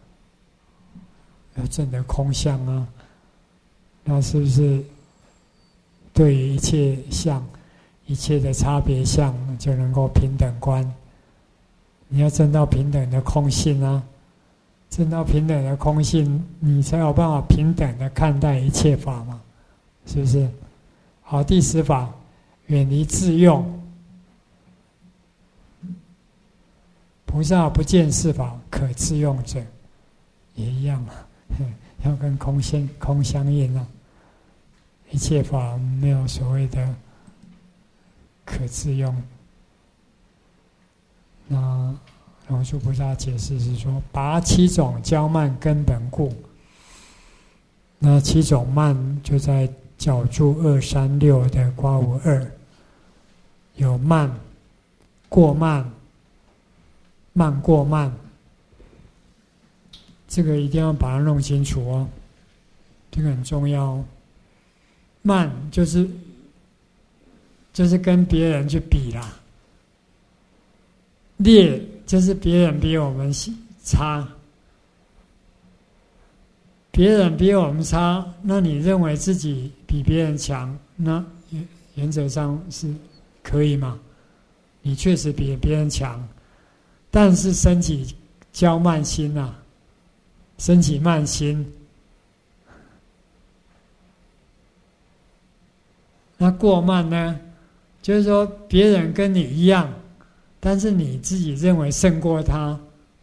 要证得空相啊。那是不是对于一切相、一切的差别相，就能够平等观？你要证到平等的空性啊，证到平等的空性，你才有办法平等的看待一切法嘛，是不是？好，第十法，远离自用。菩萨不见是法可自用者，也一样啊，要跟空相空相应啊。一切法没有所谓的可自用。那龙树菩萨解释是说，拔七种骄慢根本故。那七种慢就在角注二三六的括弧二，有慢、过慢、慢过慢，这个一定要把它弄清楚哦，这个很重要哦。慢就是就是跟别人去比啦，劣就是别人比我们差，别人比我们差，那你认为自己比别人强，那原则上是可以吗？你确实比别人强，但是升起骄慢心啊，升起慢心。那过慢呢？就是说别人跟你一样，但是你自己认为胜过他，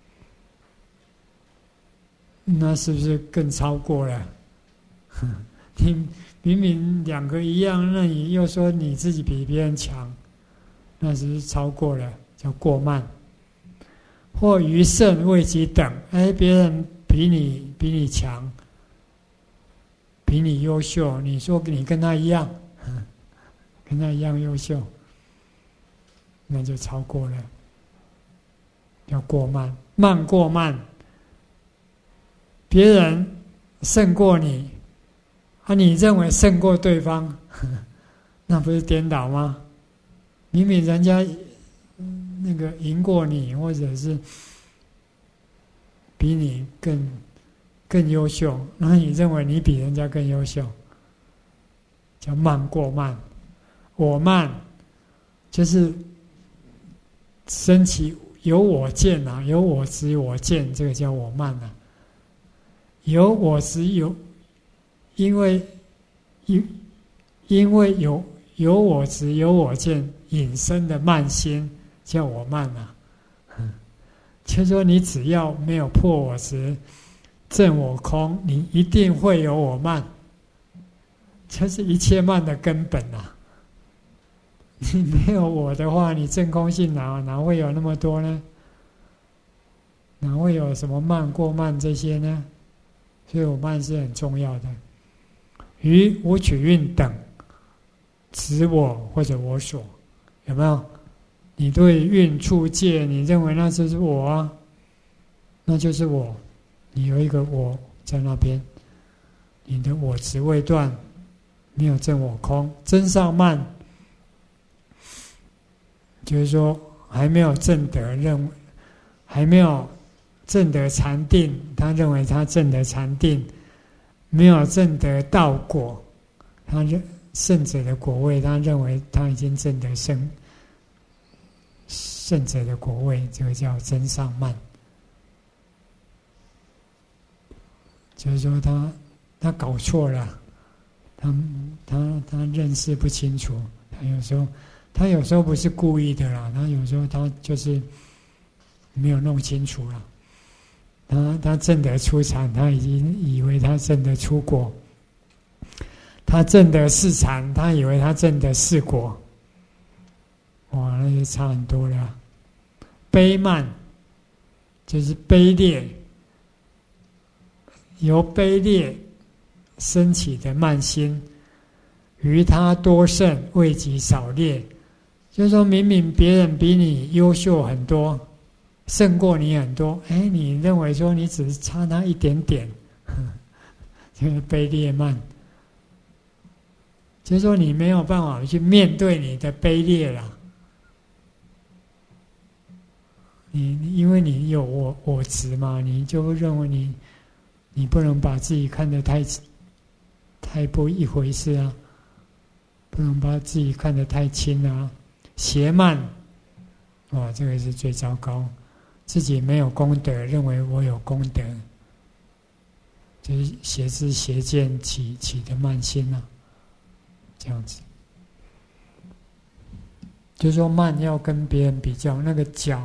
那是不是更超过了？你明明两个一样，那你又说你自己比别人强，那是不是超过了？叫过慢。或余胜未及等，哎，别人比你比你强，比你优秀，你说你跟他一样。跟他一样优秀，那就超过了，叫过慢。慢过慢，别人胜过你，啊，你认为胜过对方，那不是颠倒吗？明明人家那个赢过你，或者是比你更更优秀，那你认为你比人家更优秀，叫慢过慢。我慢就是升起有我见啊，有我执我见，这个叫我慢啊。有我执有，因为因因为有有我执有我见引生的慢心，叫我慢啊。就是说你只要没有破我执、证我空，你一定会有我慢，这是一切慢的根本啊。你没有我的话，你证空性哪哪会有那么多呢？哪会有什么慢过慢这些呢？所以我慢是很重要的。于无取运等，执我或者我所，有没有？你对运处界，你认为那就是我啊，那就是我，你有一个我在那边，你的我执未断，没有证我空，真上慢。就是说还没有证得，认为还没有证得禅定，他认为他证得禅定，没有证得道果，他认圣者的果位，他认为他已经证得圣圣者的果位，这个叫真上慢。就是说他他搞错了，他他他认识不清楚，他有时候。他有时候不是故意的啦，他有时候他就是没有弄清楚啦。 他他证得初禅，他已经以为他证得初果；他证得四禅，他以为他证得四果。哇，那就差很多了。卑慢就是卑劣，由卑劣升起的慢心，于他多胜，未及少劣。就是说明明别人比你优秀很多，胜过你很多，哎，你认为说你只是差他一点点，就是卑劣慢。就是说你没有办法去面对你的卑劣啦。你因为你有我我执嘛，你就会认为你你不能把自己看得太太不一回事啊，不能把自己看得太轻啊。邪慢，哇，这个是最糟糕。自己没有功德，认为我有功德，就是邪知邪见起起的慢心啊，这样子。就是说慢要跟别人比较，那个脚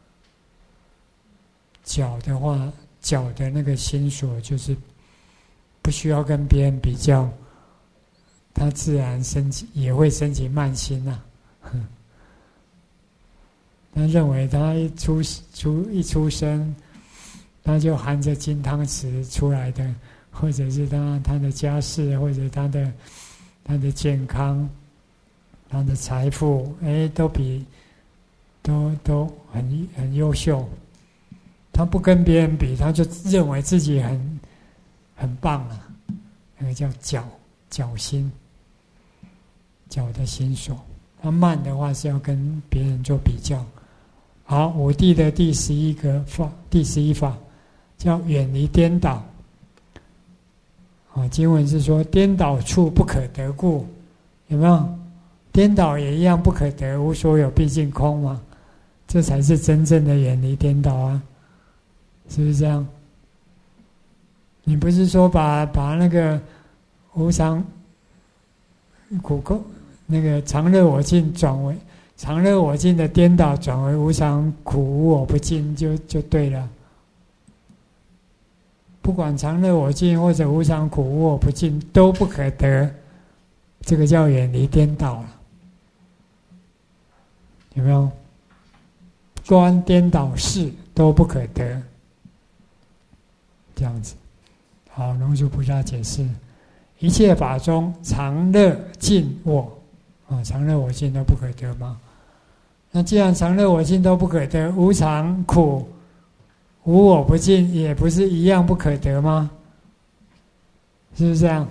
脚的话，脚的那个心所就是不需要跟别人比较，他自然升起，也会升起慢心啊。他认为他一出出一出生，他就含着金汤匙出来的，或者是他他的家世，或者他的他的健康，他的财富，哎，都比都都很很优秀。他不跟别人比，他就认为自己很很棒啊。那个叫侥侥心，侥的心所。他慢的话是要跟别人做比较。好，五谛的第十一个法，第十一法叫远离颠倒。啊，经文是说颠倒处不可得故，有没有？颠倒也一样不可得，无所有毕竟空嘛，这才是真正的远离颠倒啊，是不是这样？你不是说把把那个无常苦空那个常乐我净转为常乐我净的颠倒转为无常苦无我不净就就对了。不管常乐我净或者无常苦无我不净都不可得，这个叫远离颠倒了。有没有？观颠倒事都不可得，这样子。好，龙树菩萨解释：一切法中常乐净我啊，常乐我净都不可得吗？那既然常乐我净都不可得，无常苦无我不净也不是一样不可得吗？是不是这样？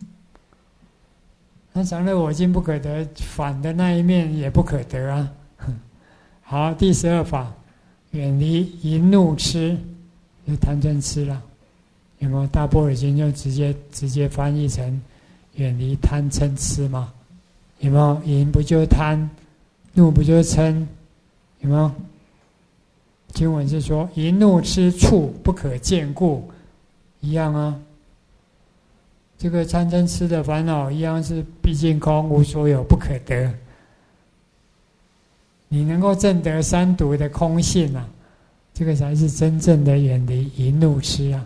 那常乐我净不可得，反的那一面也不可得啊。好，第十二法，远离淫怒痴，就贪嗔痴了。有没有？大般若经就直接直接翻译成远离贪嗔痴嘛？有没有？淫不就是贪，怒不就是嗔？有没有？经文是说淫怒痴处不可见故，一样啊。这个贪嗔痴的烦恼一样是毕竟空，无所有，不可得。你能够证得三毒的空性啊，这个才是真正的远离淫怒痴啊。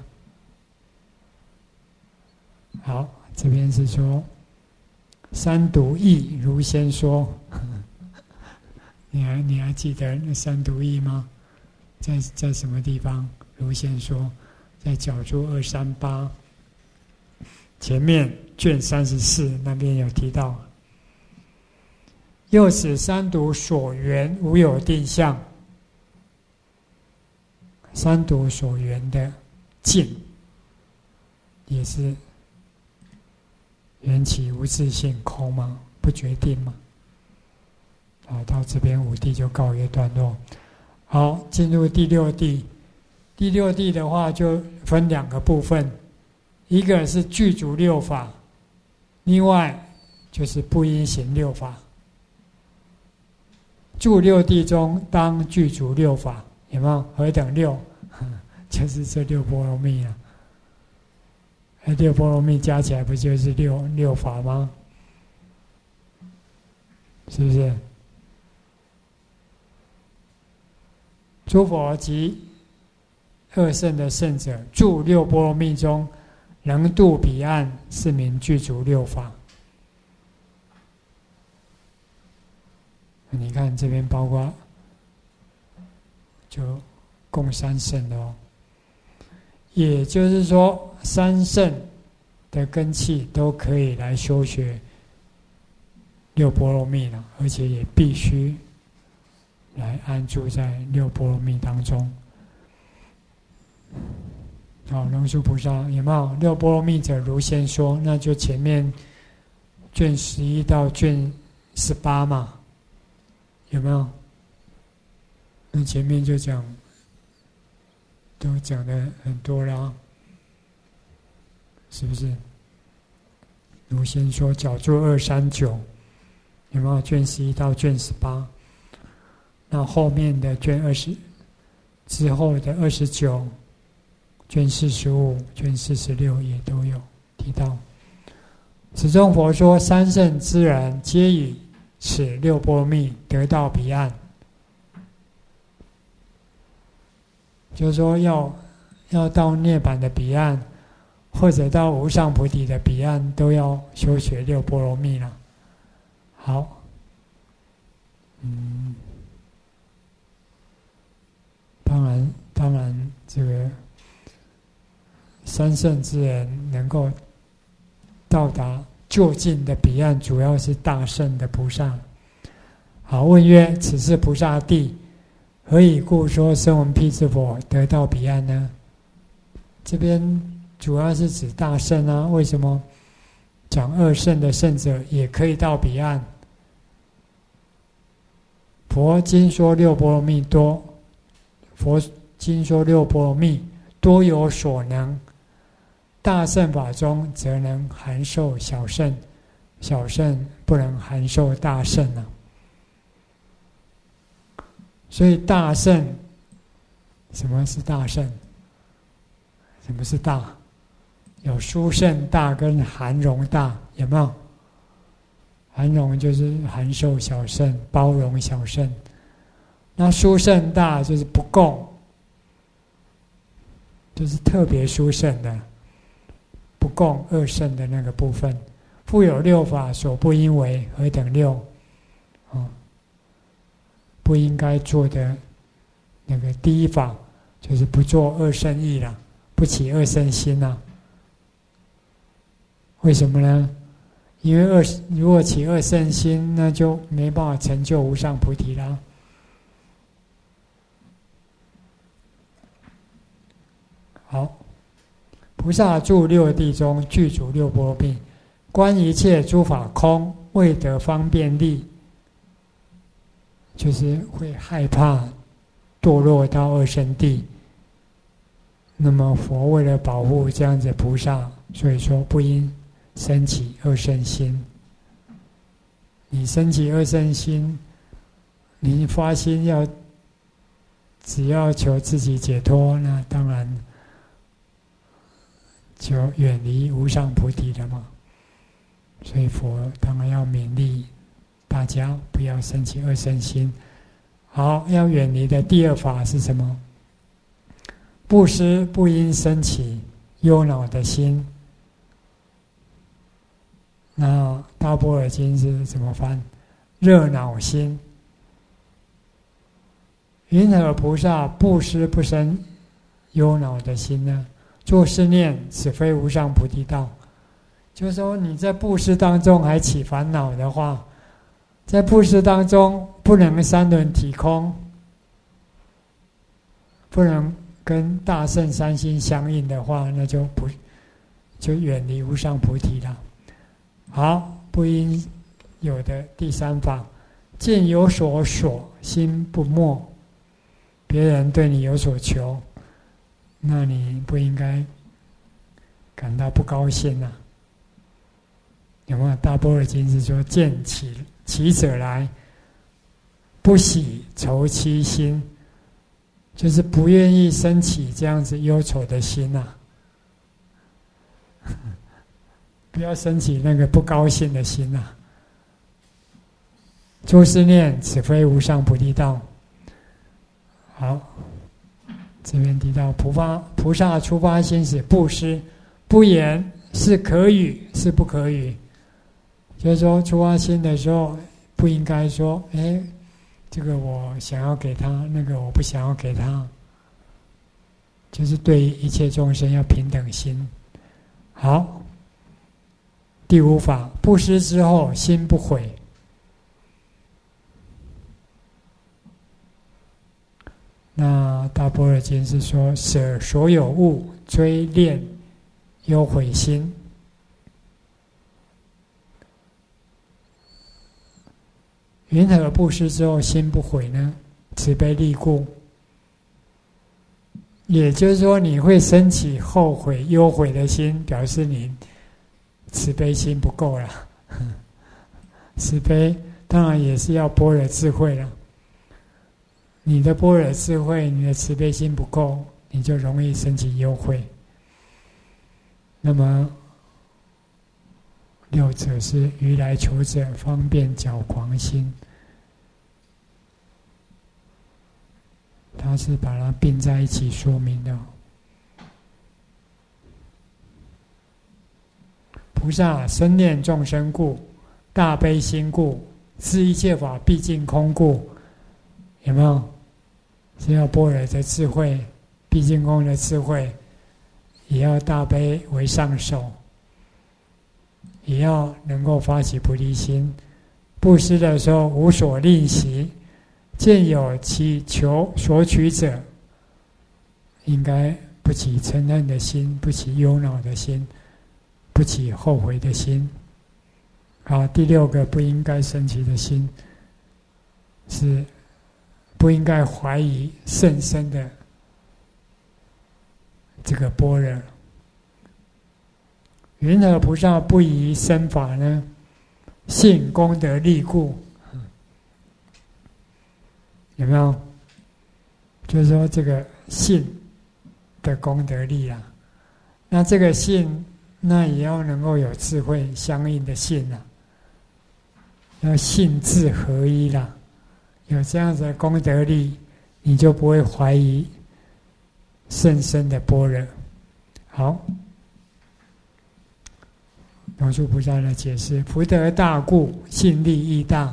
好，这边是说三毒义如先说，你还你还记得那三毒义吗？在在什么地方？如先说，在角注二三八前面卷三十四那边有提到。又使三毒所缘无有定相，三毒所缘的境也是缘起无自性空吗？不决定吗？好，到这边五谛就告一段落。好，进入第六谛。第六谛的话就分两个部分，一个是具足六法，另外就是不应行六法。住六谛中当具足六法，有没有？何等六？就是这六波罗蜜啊。六波罗蜜加起来不就是六六法吗？是不是？诸佛及二圣的圣者，住六波罗蜜中，能度彼岸，是名具足六法。你看这边包括就共三圣的哦，也就是说三圣的根器都可以来修学六波罗蜜了，而且也必须来安住在六波罗蜜当中。好，龙树菩萨有没有六波罗蜜者如先说？那就前面卷十一到卷十八嘛，有没有？那前面就讲，都讲的很多啦，是不是？如先说，角注二三九，有没有？卷十一到卷十八，那后面的卷二十之后的二十九。卷四十五、卷四十六也都有提到。此中佛说，三圣之人皆以此六波罗蜜得到彼岸，就是说要要到涅槃的彼岸，或者到无上菩提的彼岸，都要修学六波罗蜜了。好，嗯，当然，当然这个。三圣之人能够到达就近的彼岸，主要是大圣的菩萨。好，问曰：此是菩萨地，何以故说声闻辟支佛得到彼岸呢？这边主要是指大圣啊，为什么讲二圣的圣者也可以到彼岸？佛经说六波罗蜜多，佛经说六波罗蜜多有所能。大圣法中则能含受小圣，小圣不能含受大圣啊。所以大圣，什么是大圣？什么是大？有殊胜大跟含容大，有没有？含容就是含受小圣，包容小圣。那殊胜大就是不共，就是特别殊胜的。不共二圣的那个部分，复有六法所不应为，何等六？哦，不应该做的那个第一法，就是不做二圣意啦，不起二圣心啦。为什么呢？因为二如果起二圣心，那就没办法成就无上菩提啦。好。菩萨住六地中，具足六波罗蜜，观一切诸法空，未得方便力，就是会害怕堕落到二圣地。那么佛为了保护这样子菩萨，所以说不应升起二圣心。你升起二圣心，你发心要只要求自己解脱，那当然就远离无上菩提了嘛。所以佛当然要勉励大家不要升起二圣心。好，要远离的第二法是什么？布施不应升起忧恼的心。那大般若经是怎么翻？热恼心。云何菩萨布施不生忧恼的心呢？作是念，此非无上菩提道。就是说你在布施当中还起烦恼的话，在布施当中不能三轮体空，不能跟大圣三心相应的话，那就不就远离无上菩提了。好，不应有的第三法，见有所索，心不没。别人对你有所求，那你不应该感到不高兴啊。有没有？大般若经是说，见起起者来，不喜愁戚心，就是不愿意升起这样子忧愁的心啊。不要升起那个不高兴的心啊。作是念，此非无上菩提道。好， 这边提到菩发菩萨出发心是布施，不言是可语是不可语，就是说出发心的时候不应该说，哎，这个我想要给他，那个我不想要给他，就是对一切众生要平等心。好，第五法，布施之后心不悔。那大般若经是说，舍所有物，追恋忧悔心。云何布施之后心不悔呢？慈悲力故。也就是说，你会升起后悔、忧悔的心，表示你慈悲心不够了。慈悲当然也是要般若智慧了。你的般若智慧，你的慈悲心不够，你就容易升起忧悔。那么六者是于来求者方便矫狂心，它是把它并在一起说明的。菩萨深念众生故，大悲心故，知一切法毕竟空故，有没有？是要般若的智慧，毕竟空的智慧，也要大悲为上首，也要能够发起菩提心。布施的时候无所吝惜，见有其求索取者，应该不起嗔恨的心，不起忧恼的心，不起后悔的心。好，第六个不应该升起的心是不应该怀疑甚深的这个般若。云何菩萨不疑生法呢？信功德力故。有没有？就是说这个信的功德力啊，那这个信，那也要能够有智慧相应的信啊，要信智合一啦。有这样子的功德力，你就不会怀疑甚深的般若。好，龙树菩萨的解释：福德大故，信力亦大。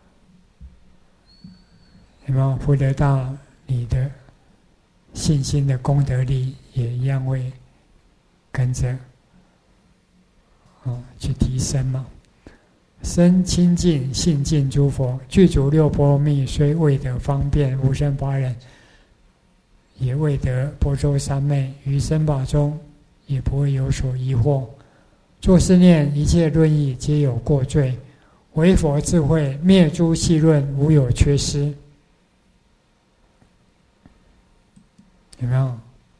有没有？福德大，你的信心的功德力也一样会跟着哦去提升嘛。身清净，信尽诸佛，具足六波罗蜜，虽未得方便无生法忍，也未得般舟三昧，于生法中也不会有所疑惑。作是念，一切论议皆有过罪，唯佛智慧灭诸戏论，无有缺失。有没有？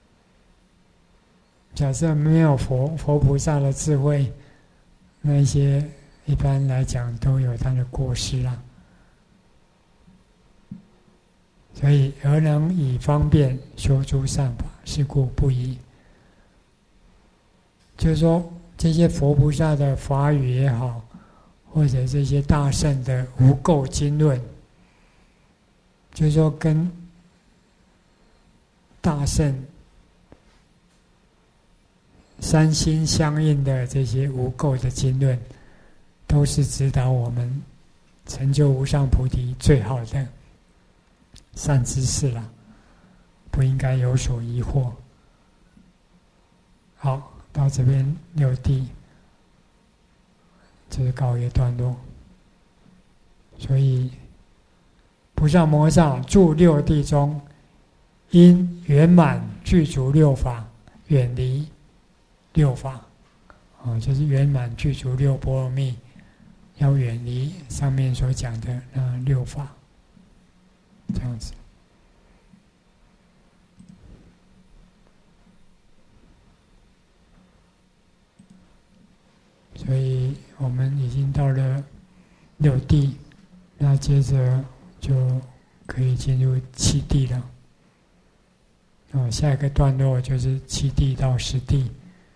假设没有佛佛菩萨的智慧，那一些一般来讲都有它的过失啦。所以而能以方便修诸善法，是故不疑。就是说，这些佛菩萨的法语也好，或者这些大圣的无垢经论，就是说跟大圣三心相应的这些无垢的经论，都是指导我们成就无上菩提最好的善知识了，不应该有所疑惑。好，到这边六地就是告一个段落。所以菩萨摩萨住六地中，因圆满具足六法，远离六法，哦，就是圆满具足六波罗蜜，要远离上面所讲的那六法，这样子。所以我们已经到了六地，那接着就可以进入七地了。哦，下一个段落就是七地到十地。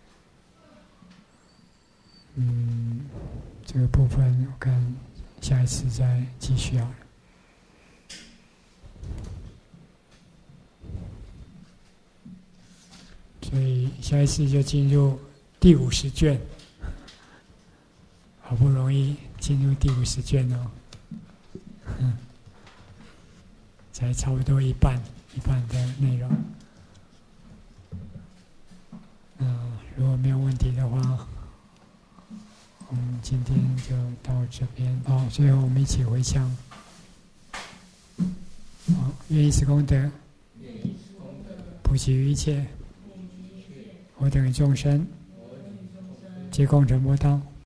嗯，这个部分我看下一次再继续好了。 下一次就进入第五十卷，好不容易进入第五十卷哦，嗯，才差不多一半一半的内容。嗯，如果没有问题的话，我们今天就到这边哦。最后我们一起回向。好，愿以此功德，普及于一切，我等众生，皆共成佛道。